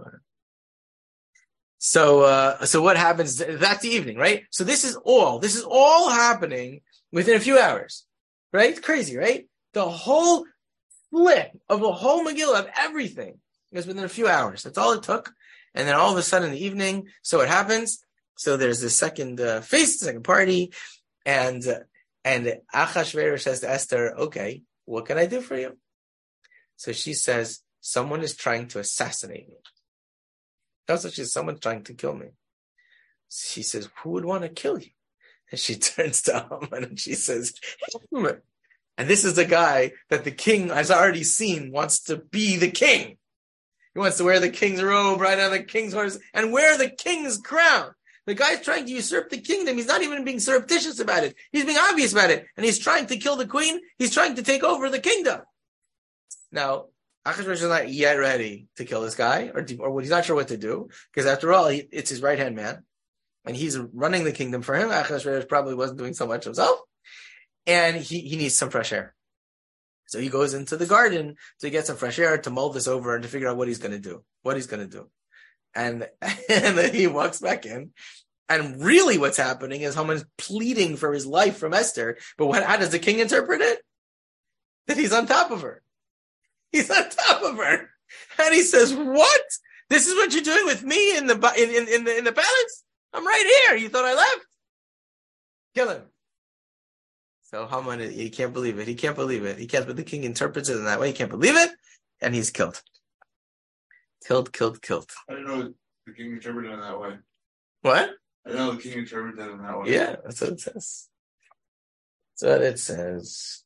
So what happens? That's the evening, right? So this is all happening within a few hours, right? It's crazy, right? The whole flip of the whole Megillah of everything is within a few hours. That's all it took. And then all of a sudden in the evening, so it happens. So there's this second second party, and Achashverosh says to Esther, okay, what can I do for you? So she says, someone is trying to assassinate me. That's what she says, someone's trying to kill me. She says, who would want to kill you? And she turns to Haman and she says, Haman. And this is the guy that the king has already seen wants to be the king. He wants to wear the king's robe, ride on the king's horse, and wear the king's crown. The guy's trying to usurp the kingdom. He's not even being surreptitious about it. He's being obvious about it. And he's trying to kill the queen. He's trying to take over the kingdom. Now, Achashverosh is not yet ready to kill this guy, or he's not sure what to do, because after all, it's his right-hand man, and he's running the kingdom for him. Achashverosh probably wasn't doing so much himself, and he needs some fresh air. So he goes into the garden to get some fresh air, to mull this over, and to figure out what he's going to do. And then he walks back in, and really what's happening is Haman's pleading for his life from Esther, but how does the king interpret it? That he's on top of her. He's on top of her, and he says, "What? This is what you're doing with me in the palace? I'm right here. You thought I left? Kill him." So Haman, he can't believe it. He can't believe it. But the king interprets it in that way. He can't believe it, and he's killed. Killed. I didn't know the king interpreted it in that way. What? I didn't know the king interpreted it in that way. Yeah, that's what it says. That's what it says.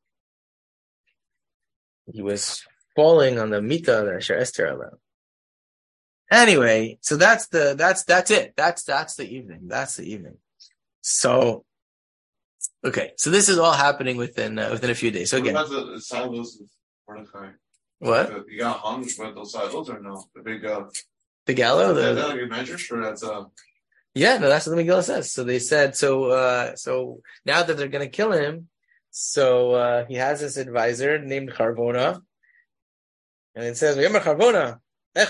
He was falling on the mita that Asher Esther allowed. Anyway, so that's it. That's the evening. That's the evening. So, okay, so this is all happening within a few days. So again, what about the silos of Mordechai? What? You got hung with those silos or no? The big the gallows. Is that like a measure for that's Yeah, no, that's what the Megillah says. So they said, so now that they're going to kill him, so he has this advisor named Charvona, and it says, Charvona,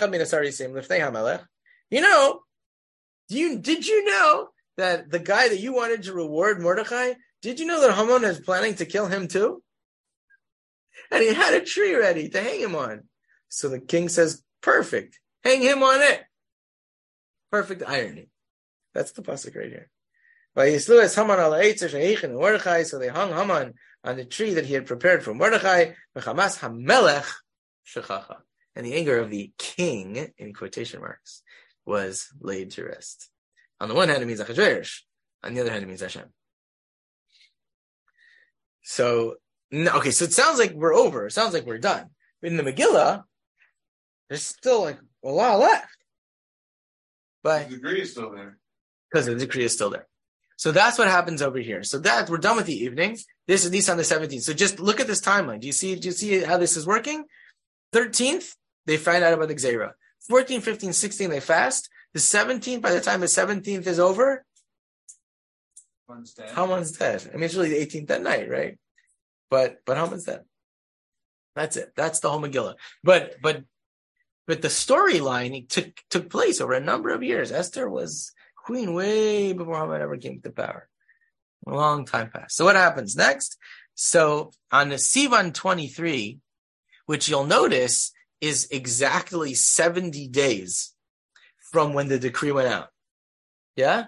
did you know that the guy that you wanted to reward Mordechai, did you know that Haman is planning to kill him too? And he had a tree ready to hang him on. So the king says, perfect, hang him on it. Perfect irony. That's the pasuk right here. So they hung Haman on the tree that he had prepared for Mordechai. And the anger of the king, in quotation marks, was laid to rest. On the one hand, it means Achashverosh. On the other hand, it means Hashem. So it sounds like we're over. It sounds like we're done. But in the Megillah, there's still like a lot left. But the decree is still there. Because the decree is still there. So that's what happens over here. So that we're done with the evening. This is Nisan the 17th. So just look at this timeline. Do you see how this is working? 13th, they find out about the Gzeira. 14, 15, 16, they fast. The 17th, by the time the 17th is over, Haman's dead. I mean, it's really the 18th that night, right? But Haman's dead. That's it. That's the whole Megillah. But the storyline took place over a number of years. Esther was queen way before Haman ever came to power. A long time passed. So what happens next? So on the Sivan 23, which you'll notice is exactly 70 days from when the decree went out. Yeah?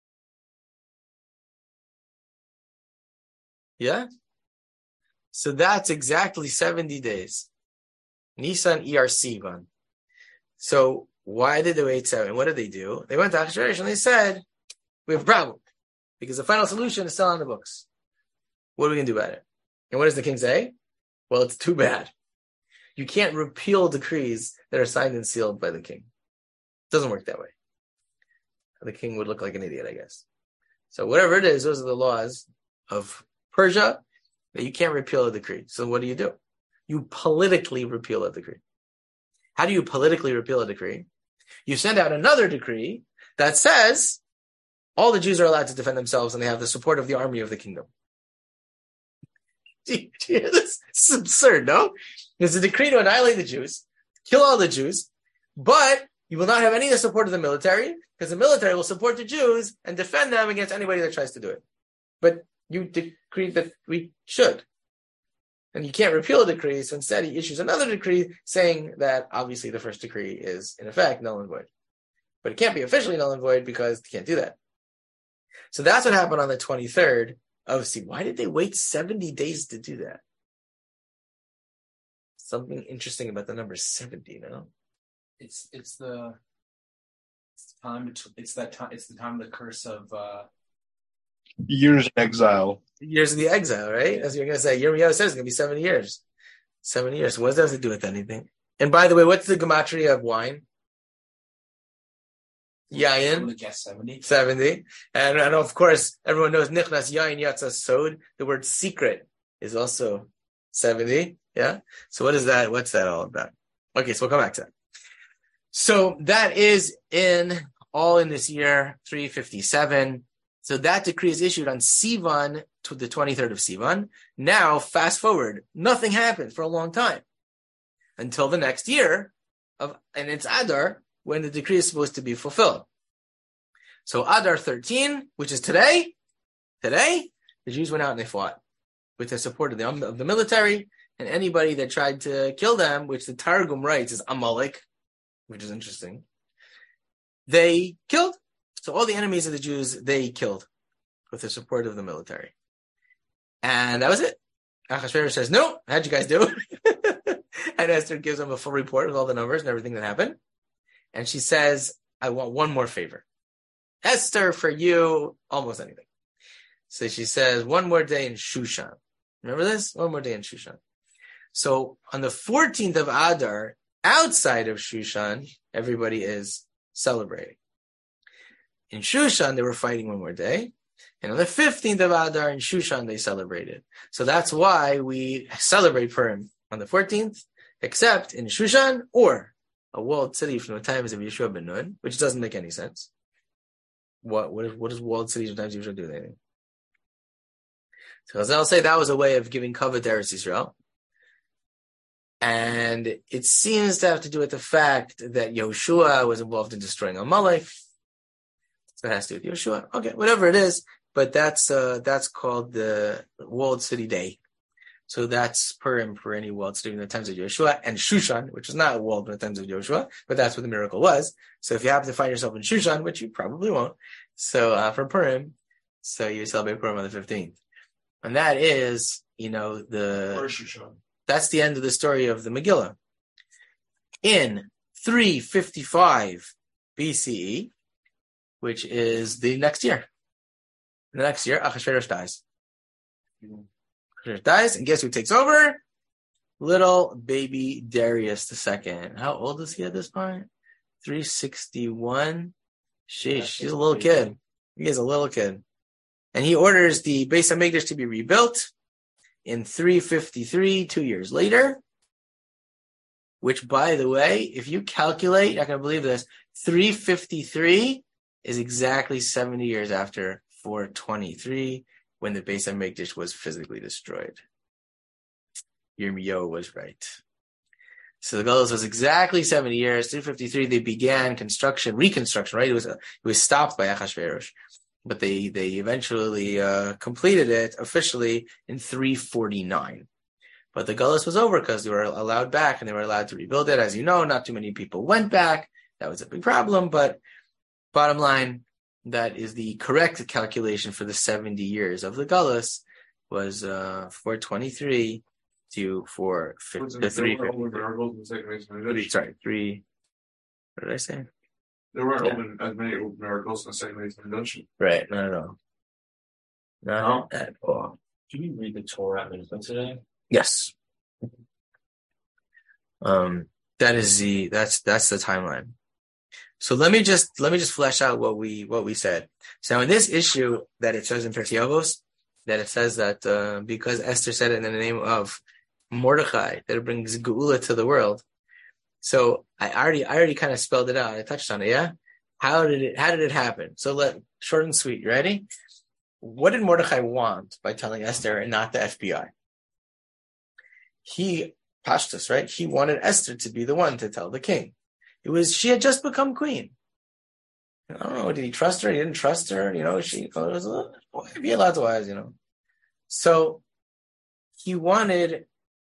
Yeah? So that's exactly 70 days. Nisan ER Sivan. So why did they wait 7? What did they do? They went to Achashverosh and they said, we have a problem because the final solution is still on the books. What are we going to do about it? And what does the king say? Well, it's too bad. You can't repeal decrees that are signed and sealed by the king. It doesn't work that way. The king would look like an idiot, I guess. So whatever it is, those are the laws of Persia that you can't repeal a decree. So what do? You politically repeal a decree. How do you politically repeal a decree? You send out another decree that says all the Jews are allowed to defend themselves and they have the support of the army of the kingdom. Do you hear this? This is absurd, no? There's a decree to annihilate the Jews, kill all the Jews, but you will not have any of the support of the military because the military will support the Jews and defend them against anybody that tries to do it. But you decree that we should. And you can't repeal a decree, so instead he issues another decree saying that obviously the first decree is in effect null and void. But it can't be officially null and void because you can't do that. So that's what happened on the 23rd of Sivan. Why did they wait 70 days to do that? Something interesting about the number 70, no? It's the time of the curse of Years in exile. Years of the exile, right? As you're going to say, Yirmiyahu says it's going to be 7 years. 7 years. So what does that have to do with anything? And by the way, what's the gematria of wine? I'm Yayin, gonna guess 70. 70. And of course, everyone knows Nichnas Yayin Yatsa Sod. The word secret is also 70. Yeah. So what is that? What's that all about? Okay, so we'll come back to that. So that is all in this year 357. So that decree is issued on Sivan to the 23rd of Sivan. Now, fast forward, nothing happened for a long time until the next year and it's Adar when the decree is supposed to be fulfilled. So Adar 13, which is today, the Jews went out and they fought with the support of the military, and anybody that tried to kill them, which the Targum writes is Amalek, which is interesting, they killed. So all the enemies of the Jews, they killed with the support of the military. And that was it. Achashverosh says, no, how'd you guys do? And Esther gives them a full report with all the numbers and everything that happened. And she says, I want one more favor. Esther, for you, almost anything. So she says, one more day in Shushan. Remember this? One more day in Shushan. So on the 14th of Adar, outside of Shushan, everybody is celebrating. In Shushan, they were fighting one more day. And on the 15th of Adar in Shushan, they celebrated. So that's why we celebrate Purim on the 14th, except in Shushan or a walled city from the times of Yeshua ben Nun, which doesn't make any sense. What does walled cities from the times of Yeshua do anything? So as I'll say, that was a way of giving cover to Eretz Yisrael. And it seems to have to do with the fact that Yoshua was involved in destroying Amalek. So it has to do with Yoshua. Okay, whatever it is, but that's called the Walled City Day. So that's Purim for any walled city in the times of Yoshua, and Shushan, which is not walled in the times of Yoshua, but that's what the miracle was. So if you happen to find yourself in Shushan, which you probably won't, so for Purim, so you celebrate Purim on the 15th. And that is, that's the end of the story of the Megillah. In 355 BCE, which is the next year. The next year, Achashverosh dies. Achashverosh dies, and guess who takes over? Little baby Darius II. How old is he at this point? 361. Sheesh, he's a little kid. He is a little kid. And he orders the Beis HaMikdash to be rebuilt in 353, 2 years later. Which, by the way, if you calculate, you're not going to believe this, 353 is exactly 70 years after 423, when the Beis HaMikdash was physically destroyed. Yirmiyahu was right. So the Galus was exactly 70 years. 353, they began reconstruction, right? It was stopped by Achashverosh, but they eventually completed it officially in 349. But the Galus was over because they were allowed back and they were allowed to rebuild it. As you know, not too many people went back. That was a big problem, but bottom line, that is the correct calculation for the 70 years of the Galus was 423 to 453. Sorry, 3. What did I say? There weren't as many open miracles in the second Beis HaMikdash. Right, not at all. Not at all. Did we read the Torah at Mincha today? Yes. That's the timeline. So let me just flesh out what we said. So in this issue that it says in Pirkei Avos, that it says that because Esther said it in the name of Mordechai, that it brings Geula to the world. So I already kind of spelled it out. I touched on it. Yeah. How did it happen? So short and sweet. You ready? What did Mordechai want by telling Esther and not the FBI? He Pashtus, right? He wanted Esther to be the one to tell the king. She had just become queen. I don't know, did he trust her? He didn't trust her. He had lots of wives, So he wanted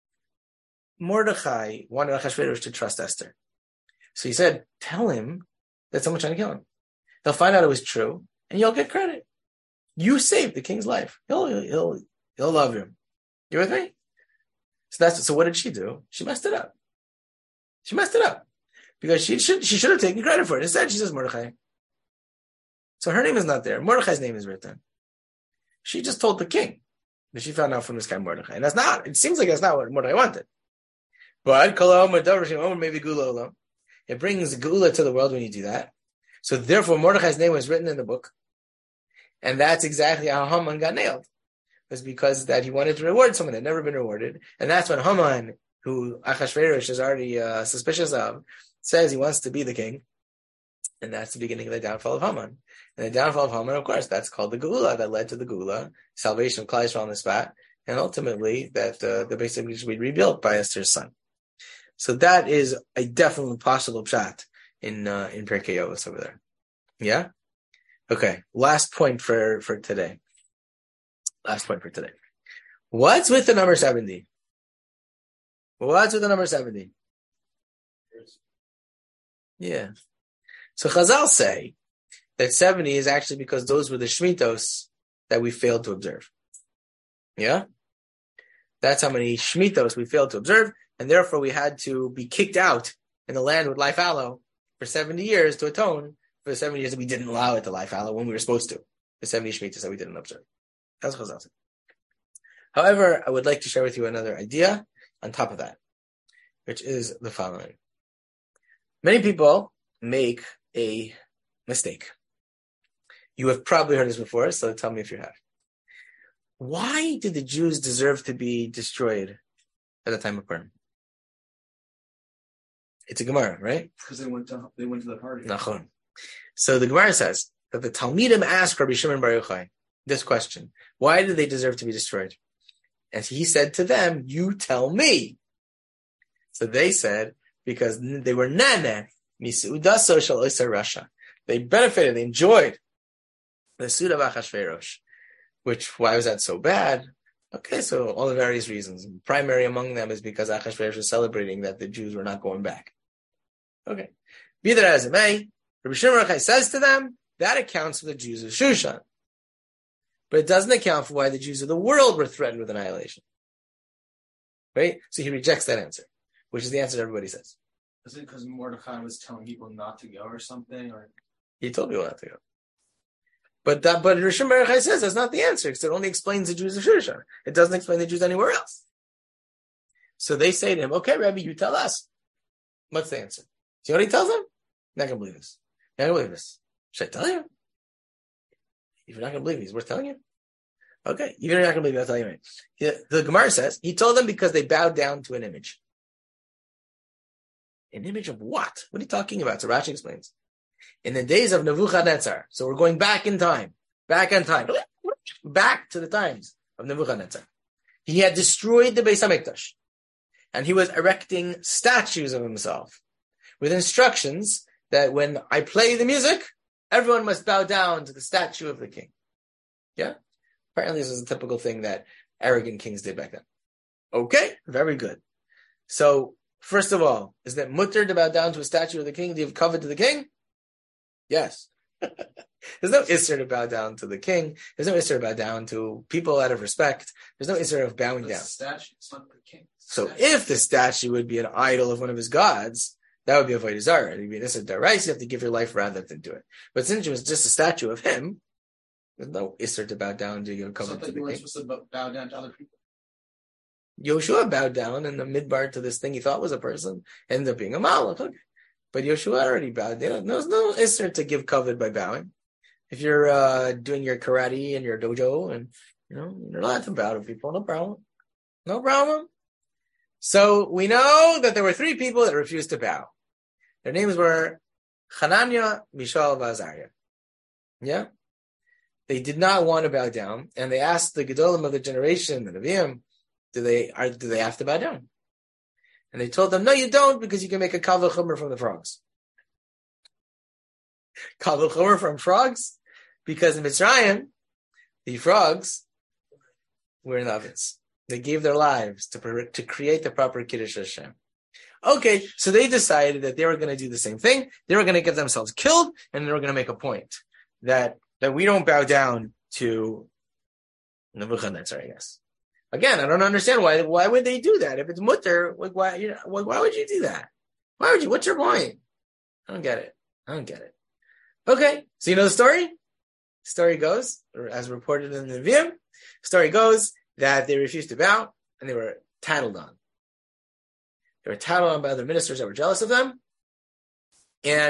Achashverosh to trust Esther. So he said, tell him that someone's trying to kill him. They'll find out it was true, and you'll get credit. You saved the king's life. He'll love him. You with me? So what did she do? She messed it up. Because she should have taken credit for it. Instead, she says Mordechai. So her name is not there. Mordechai's name is written. She just told the king that she found out from this guy Mordechai. And it seems like that's not what Mordechai wanted. But it brings Geula to the world when you do that. So therefore, Mordechai's name was written in the book. And that's exactly how Haman got nailed. It was because that he wanted to reward someone that had never been rewarded. And that's when Haman, who Achashverosh is already suspicious of, says he wants to be the king. And that's the beginning of the downfall of Haman. And the downfall of Haman, of course, that's called the Geula, that led to the Geula, salvation of Klal Yisrael on the spot, and ultimately that the Beis Hamikdash will be rebuilt by Esther's son. So that is a definitely possible pshat in Pirkei Avos over there. Yeah? Okay, last point for today. What's with the number 70? What's with the number 70? Yeah. So Chazal say that 70 is actually because those were the Shmitos that we failed to observe. Yeah? That's how many Shmitos we failed to observe, and therefore we had to be kicked out in the land with life fallow for 70 years to atone for the 70 years that we didn't allow it to life fallow when we were supposed to. The 70 Shmitos that we didn't observe. That's what Chazal said. However, I would like to share with you another idea on top of that, which is the following. Many people make a mistake. You have probably heard this before, so tell me if you have. Why did the Jews deserve to be destroyed at the time of Purim? It's a Gemara, right? Because they went to the party. Nachon. So the Gemara says that the Talmidim asked Rabbi Shimon Bar Yochai this question: why did they deserve to be destroyed? And he said to them, "You tell me." So they said because they were nana misudaso shel Isar Rasha. They benefited, they enjoyed the suit of Achashverosh. Which, why was that so bad? Okay, so all the various reasons. Primary among them is because Achashverosh was celebrating that the Jews were not going back. Okay. Be that as it may, Rabbi Shimon Bar Yochai says to them, that accounts for the Jews of Shushan. But it doesn't account for why the Jews of the world were threatened with annihilation. Right? So he rejects that answer, which is the answer everybody says. Is it because Mordechai was telling people not to go or something? Or he told people not to go. But Rabbi Shimon Bar Yochai says that's not the answer, because it only explains the Jews of Shushan. It doesn't explain the Jews anywhere else. So they say to him, okay, Rabbi, you tell us. What's the answer? See what he tells them? Not going to believe this. Not going to believe this. Should I tell you? If you're not going to believe me, it's worth telling you? Okay, even if you're not going to believe me, I'll tell you right. The Gemara says, he told them because they bowed down to an image. An image of what? What are you talking about? So Rashi explains. In the days of Nebuchadnezzar, so we're going back in time, back to the times of Nebuchadnezzar. He had destroyed the Beis Hamikdash, and he was erecting statues of himself with instructions that when I play the music, everyone must bow down to the statue of the king. Yeah? Apparently this was a typical thing that arrogant kings did back then. Okay, very good. So, first of all, is that mutter to bow down to a statue of the king? Do you have covet to the king? Yes. There's no isser to bow down to the king. There's no isser to bow down to people out of respect. There's no isser of bowing down. Statue. It's not the king. So if the statue would be an idol of one of his gods, that would be a avodah zarah. It'd be this a deraisa. You have to give your life rather than do it. But since it was just a statue of him, there's no isser to bow down to your covet to the king. You weren't supposed to bow down to other people. Yoshua bowed down in the midbar to this thing he thought was a person, ended up being a malach. Okay. But Yoshua already bowed down. There's no isser to give covet by bowing. If you're doing your karate in your dojo, and you're allowed to bow to people, no problem. No problem. So we know that there were three people that refused to bow. Their names were Hananiah, Mishael, and Azariah. Yeah? They did not want to bow down, and they asked the Gedolim of the generation, the Nevi'im, do they have to bow down? And they told them, no, you don't, because you can make a kal v'chomer from the frogs. Kal v'chomer from frogs? Because in Mitzrayim, the frogs were in the ovens. They gave their lives to create the proper Kiddush Hashem. Okay, so they decided that they were going to do the same thing. They were going to get themselves killed, and they were going to make a point that we don't bow down to Nebuchadnezzar, I guess. Again, I don't understand why would they do that? If it's mutter, why would you do that? Why would you? What's your point? I don't get it. Okay, so you know the story? The story goes, or as reported in the Nevi'im, story goes that they refused to bow and they were tattled on. They were tattled on by other ministers that were jealous of them. And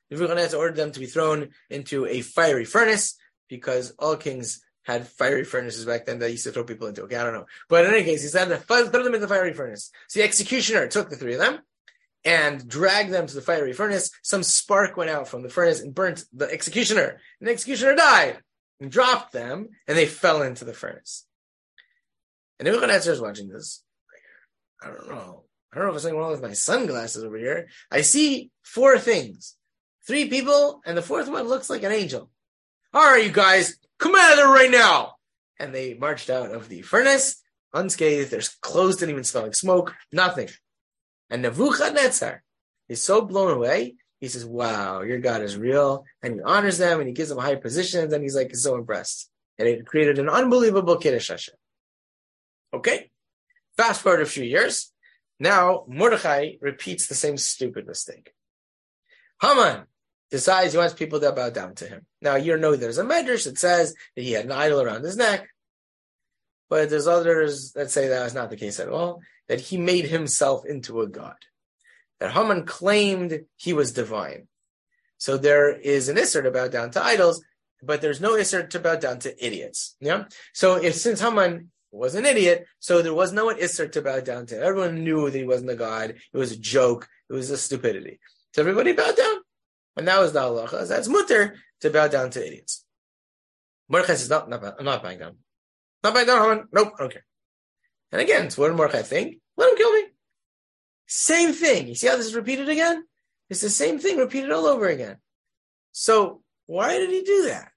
Nebuchadnezzar ordered them to be thrown into a fiery furnace, because all kings had fiery furnaces back then that used to throw people into. Okay, I don't know. But in any case, he said, throw them into the fiery furnace. So the executioner took the three of them and dragged them to the fiery furnace. Some spark went out from the furnace and burnt the executioner. And the executioner died and dropped them, and they fell into the furnace. And Nebuchadnezzar is watching this. I don't know if there's something wrong with my sunglasses over here. I see four things. Three people, and the fourth one looks like an angel. All right, you guys, come out of there right now. And they marched out of the furnace, unscathed. Their clothes didn't even smell like smoke, nothing. And Nebuchadnezzar is so blown away. He says, wow, your God is real. And he honors them, and he gives them high positions, and he's like so impressed. And it created an unbelievable Kiddush Hashem. Okay, fast forward a few years. Now, Mordechai repeats the same stupid mistake. Haman decides he wants people to bow down to him. Now, you know there's a medrash that says that he had an idol around his neck, but there's others that say that was not the case at all, that he made himself into a god, that Haman claimed he was divine. So there is an issur to bow down to idols, but there's no issur to bow down to idiots. Yeah. So since Haman was an idiot, so there was no issur to bow down to. Everyone knew that he wasn't a god. It was a joke. It was a stupidity. So everybody bowed down. And that was the halacha. That's mutter to bow down to idiots. Mordechai says, no, I'm not bowing down. Not bowing down, Haman. Nope, I don't care. And again, so what did Mordechai think? Let him kill me. Same thing. You see how this is repeated again? It's the same thing repeated all over again. So why did he do that?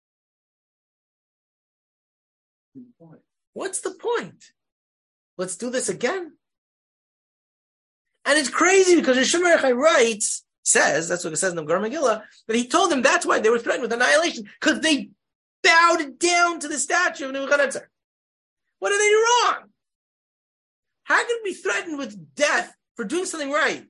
What's the point? Let's do this again. And it's crazy because Rishon Mordechai says, that's what it says in the Gemara Megillah, that he told them that's why they were threatened with annihilation, because they bowed down to the statue of Nebuchadnezzar. What did they do wrong? How can it be threatened with death for doing something right?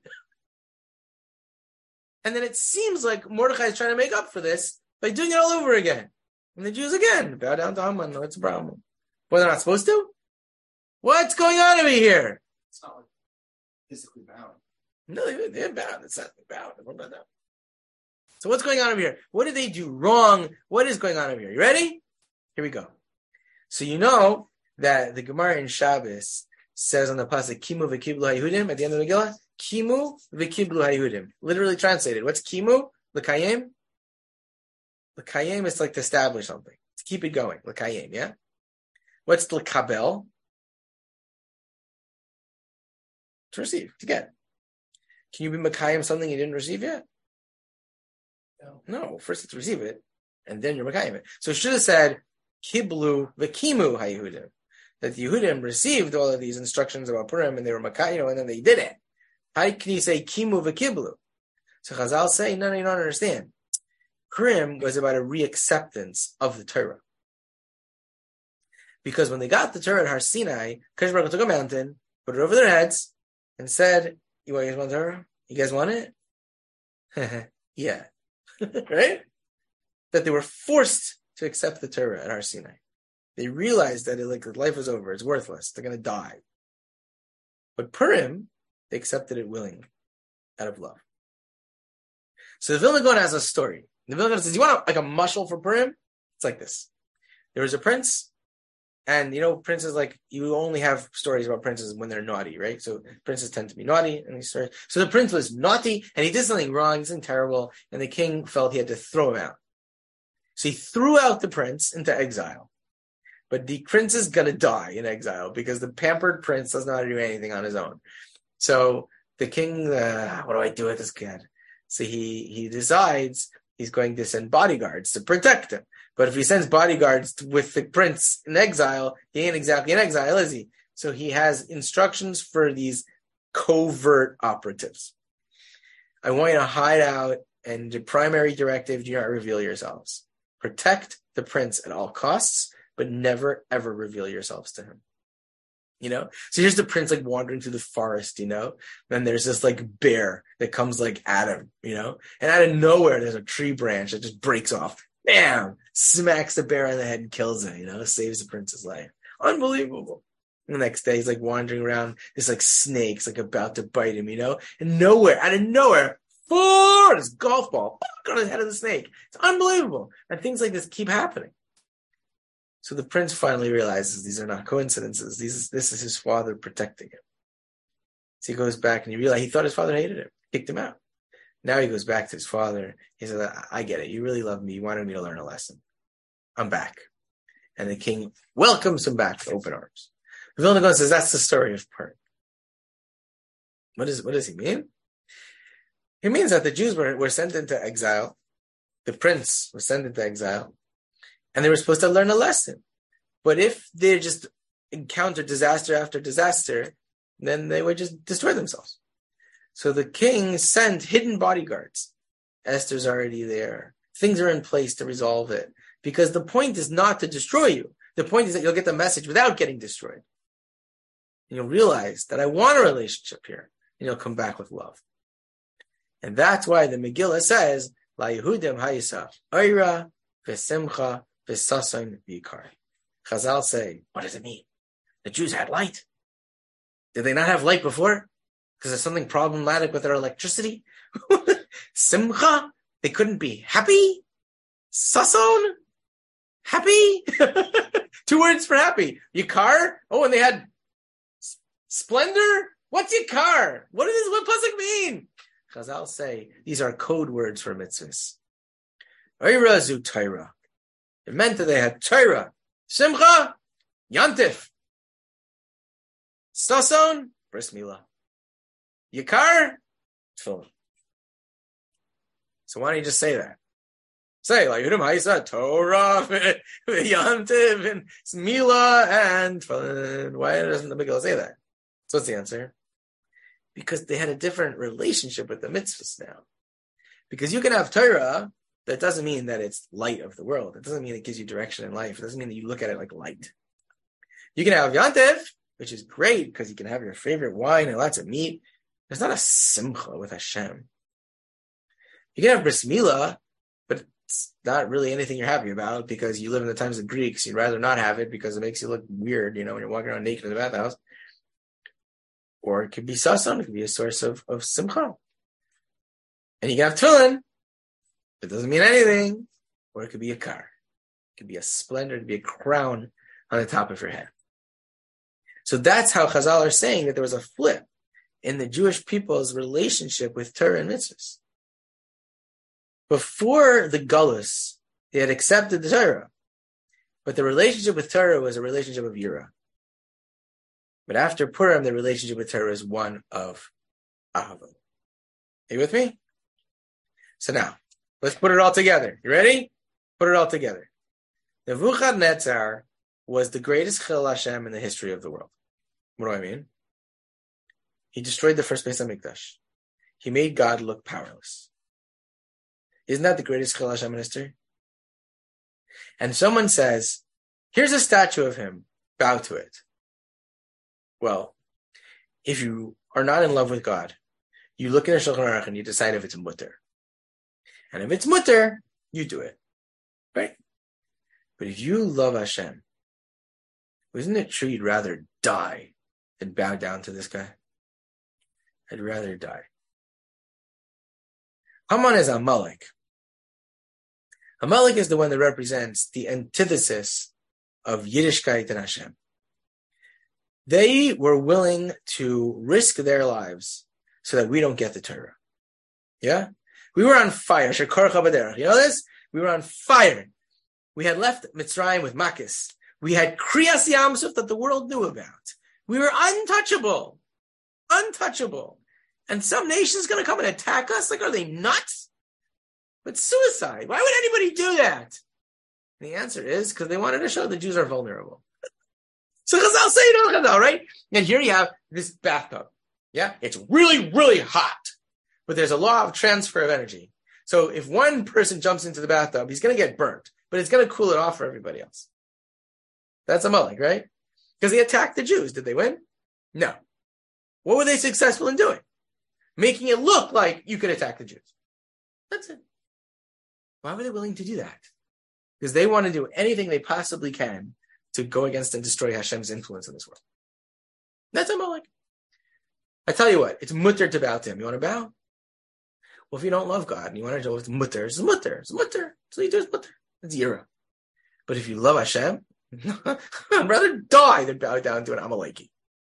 And then it seems like Mordechai is trying to make up for this by doing it all over again. And the Jews again bow down to Haman. No, it's a problem. Well, they're not supposed to? What's going on over here? It's not like physically bound. No, they're bound. It's not bound. So what's going on over here? What did they do wrong? What is going on over here? You ready? Here we go. So you know that the Gemara in Shabbos says on the pasuk, Kimu v'kiblu haYehudim, at the end of the Megillah, Kimu v'kiblu haYehudim. Literally translated. What's Kimu? L'kayim? L'kayim is like to establish something. To keep it going. L'kayim, yeah? What's l'kabel? To receive, to get. Can you be Makayim something you didn't receive yet? No, first it's receive it, and then you're Makayim it. So it should have said, Kiblu v'kimu haYehudim. That the Yehudim received all of these instructions about Purim, and they were Makayim, and then they did it. How can you say Kimu v'kiblu? So Chazal say, no, you don't understand. Purim was about a reacceptance of the Torah. Because when they got the Torah at Har Sinai, Kadosh Baruch Hu took a mountain, put it over their heads, and said, you guys want Torah? You guys want it? Yeah. Right? That they were forced to accept the Torah at Har Sinai. They realized that life is over, it's worthless, they're going to die. But Purim, they accepted it willingly, out of love. So the Vilna Gaon has a story. The Vilna Gaon says, you want a mushal for Purim? It's like this. There was a prince, and princes, you only have stories about princes when they're naughty, right? So princes tend to be naughty in these stories. So the prince was naughty, and he did something wrong, something terrible, and the king felt he had to throw him out. So he threw out the prince into exile. But the prince is going to die in exile because the pampered prince doesn't know how to do anything on his own. So the king, what do I do with this kid? So he decides he's going to send bodyguards to protect him. But if he sends bodyguards with the prince in exile, he ain't exactly in exile, is he? So he has instructions for these covert operatives. I want you to hide out, and the primary directive, do not reveal yourselves. Protect the prince at all costs, but never, ever reveal yourselves to him. So here's the prince wandering through the forest, then there's this bear that comes at him, and out of nowhere there's a tree branch that just breaks off, bam, smacks the bear on the head and kills him, saves the prince's life. Unbelievable. And the next day he's wandering around, this snake's about to bite him, and out of nowhere, 4, this golf ball on the head of the snake. It's unbelievable. And things like this keep happening. So the prince finally realizes these are not coincidences. This is his father protecting him. So he goes back and he thought his father hated him, kicked him out. Now he goes back to his father. He says, I get it. You really love me. You wanted me to learn a lesson. I'm back. And the king welcomes him back with open arms. Vilna Gaon says that's the story of Purim. What does he mean? He means that the Jews were sent into exile. The prince was sent into exile. And they were supposed to learn a lesson. But if they just encountered disaster after disaster, then they would just destroy themselves. So the king sent hidden bodyguards. Esther's already there. Things are in place to resolve it. Because the point is not to destroy you. The point is that you'll get the message without getting destroyed. And you'll realize that I want a relationship here. And you'll come back with love. And that's why the Megillah says, La Yehudim Hayisa, Oira, V'simcha, V'sason, V'yikar. Chazal say, what does it mean? The Jews had light. Did they not have light before? Because there's something problematic with their electricity? Simcha? They couldn't be happy? Sason? Happy? 2 words for happy. Yikar? Oh, and they had splendor? What's Yikar? What pasuk mean? Chazal say these are code words for mitzvahs. Oira zu Torah. It meant that they had Torah. Simcha? Yantif. Sason? Bris Milah. Yikar? Tefillin. So why don't you just say that? Say, like, Yehudim Haisa, Torah, Yantiv, and Milah, and Tefillin. Why doesn't the Megillah say that? So what's the answer? Because they had a different relationship with the mitzvahs now. Because you can have Torah, that doesn't mean that it's light of the world. It doesn't mean it gives you direction in life. It doesn't mean that you look at it like light. You can have Yantiv, which is great because you can have your favorite wine and lots of meat. There's not a simcha with Hashem. You can have bris milah, but it's not really anything you're happy about because you live in the times of Greeks. You'd rather not have it because it makes you look weird, when you're walking around naked in the bathhouse. Or it could be sason, it could be a source of simcha. And you can have tefillin, it doesn't mean anything. Or it could be a car. It could be a splendor, it could be a crown on the top of your head. So that's how Chazal are saying that there was a flip in the Jewish people's relationship with Torah and mitzvahs. Before the Galus, they had accepted the Torah, but the relationship with Torah was a relationship of Yira. But after Purim, the relationship with Torah is one of Ahava. Are you with me? So now, let's put it all together. You ready? Put it all together. Nebuchadnezzar was the greatest Chil Hashem in the history of the world. What do I mean? He destroyed the first Beis HaMikdash. He made God look powerless. Isn't that the greatest Chil Hashem in history? And someone says, here's a statue of him, bow to it. Well, if you are not in love with God, you look at a Shulchan Aruch and you decide if it's mutter. And if it's mutter, you do it. Right? But if you love Hashem, isn't it true you'd rather die than bow down to this guy? I'd rather die. Haman is Amalek. Amalek is the one that represents the antithesis of Yiddishkeit and Hashem. They were willing to risk their lives so that we don't get the Torah. Yeah? We were on fire. You know this? We were on fire. We had left Mitzrayim with Makis. We had Kriyas Yamsuf that the world knew about. We were untouchable. Untouchable. And some nation's going to come and attack us? Like, are they nuts? But suicide. Why would anybody do that? And the answer is because they wanted to show the Jews are vulnerable. So Chazal say, Chazal, right? And here you have this bathtub. Yeah? It's really, really hot. But there's a law of transfer of energy. So if one person jumps into the bathtub, he's going to get burnt. But it's going to cool it off for everybody else. That's Amalek, right? Because they attacked the Jews. Did they win? No. What were they successful in doing? Making it look like you could attack the Jews. That's it. Why were they willing to do that? Because they want to do anything they possibly can to go against and destroy Hashem's influence in this world. That's Amalek. I tell you what, it's mutter to bow to him. You want to bow? Well, if you don't love God and you want to know it's mutter, it's mutter, it's mutter. So you do it's mutter. It's yira. But if you love Hashem, I'd rather die than bow down to an Amaleki.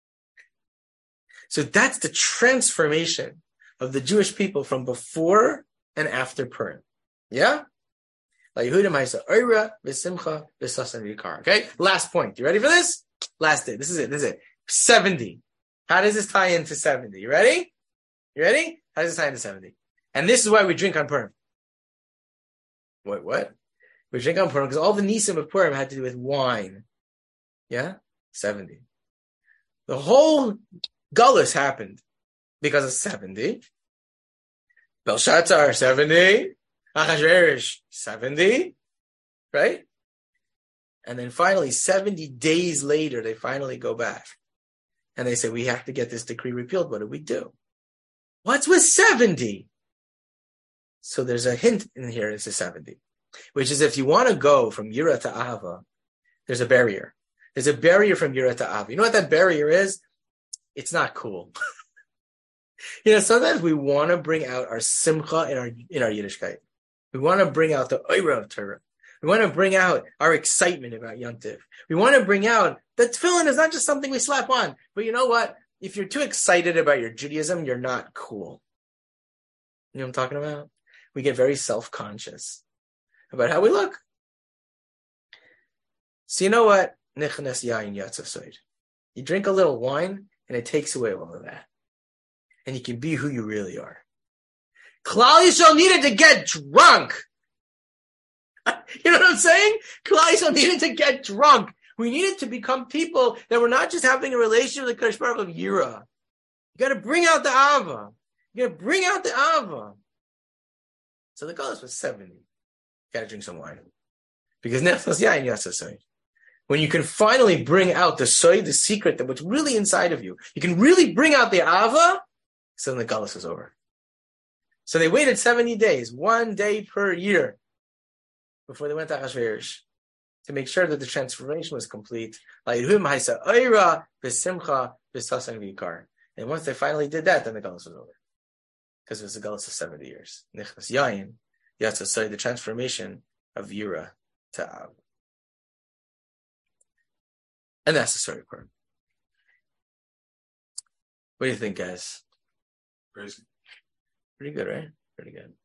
So that's the transformation of the Jewish people from before and after Purim. Yeah? Okay, last point. You ready for this? Last day. This is it. 70. How does this tie into 70? You ready? How does this tie into 70? And this is why we drink on Purim. What? We drink on Purim because all the nisim of Purim had to do with wine. Yeah? 70. The whole Gullus happened because of 70. Belshazzar, 70. Achashverosh, 70. Right? And then finally, 70 days later, they finally go back. And they say, we have to get this decree repealed. What do we do? What's with 70? So there's a hint in here, it's a 70. Which is if you want to go from Yira to Ahava, there's a barrier. There's a barrier from Yira to Ahava. You know what that barrier is? It's not cool. Sometimes we want to bring out our simcha in our Yiddishkeit. We want to bring out the oira of Torah. We want to bring out our excitement about Yom Tov. We want to bring out that tefillin is not just something we slap on. But you know what? If you're too excited about your Judaism, you're not cool. You know what I'm talking about? We get very self-conscious about how we look. So you know what? Nichnas yain yatzasoid. You drink a little wine, and it takes away all of that. And you can be who you really are. Klal Yisrael needed to get drunk. You know what I'm saying? Klal Yisrael needed to get drunk. We needed to become people that were not just having a relationship with the Kadosh Baruch Hu of Yira. You got to bring out the Ava. You got to bring out the Ava. So the Gullus was 70. You got to drink some wine. Because neflas yain yatzasoid. When you can finally bring out the soy, the secret that what's really inside of you, you can really bring out the Ava, so then the Gullus is over. So they waited 70 days, 1 day per year, before they went to Achashverosh, to make sure that the transformation was complete. And once they finally did that, then the Gullus was over. Because it was the Gullus of 70 years. Nichnas yain, yatzasai, the transformation of Yira to Av. And that's the story of Purim. What do you think, guys? Crazy. Pretty good, right? Pretty good.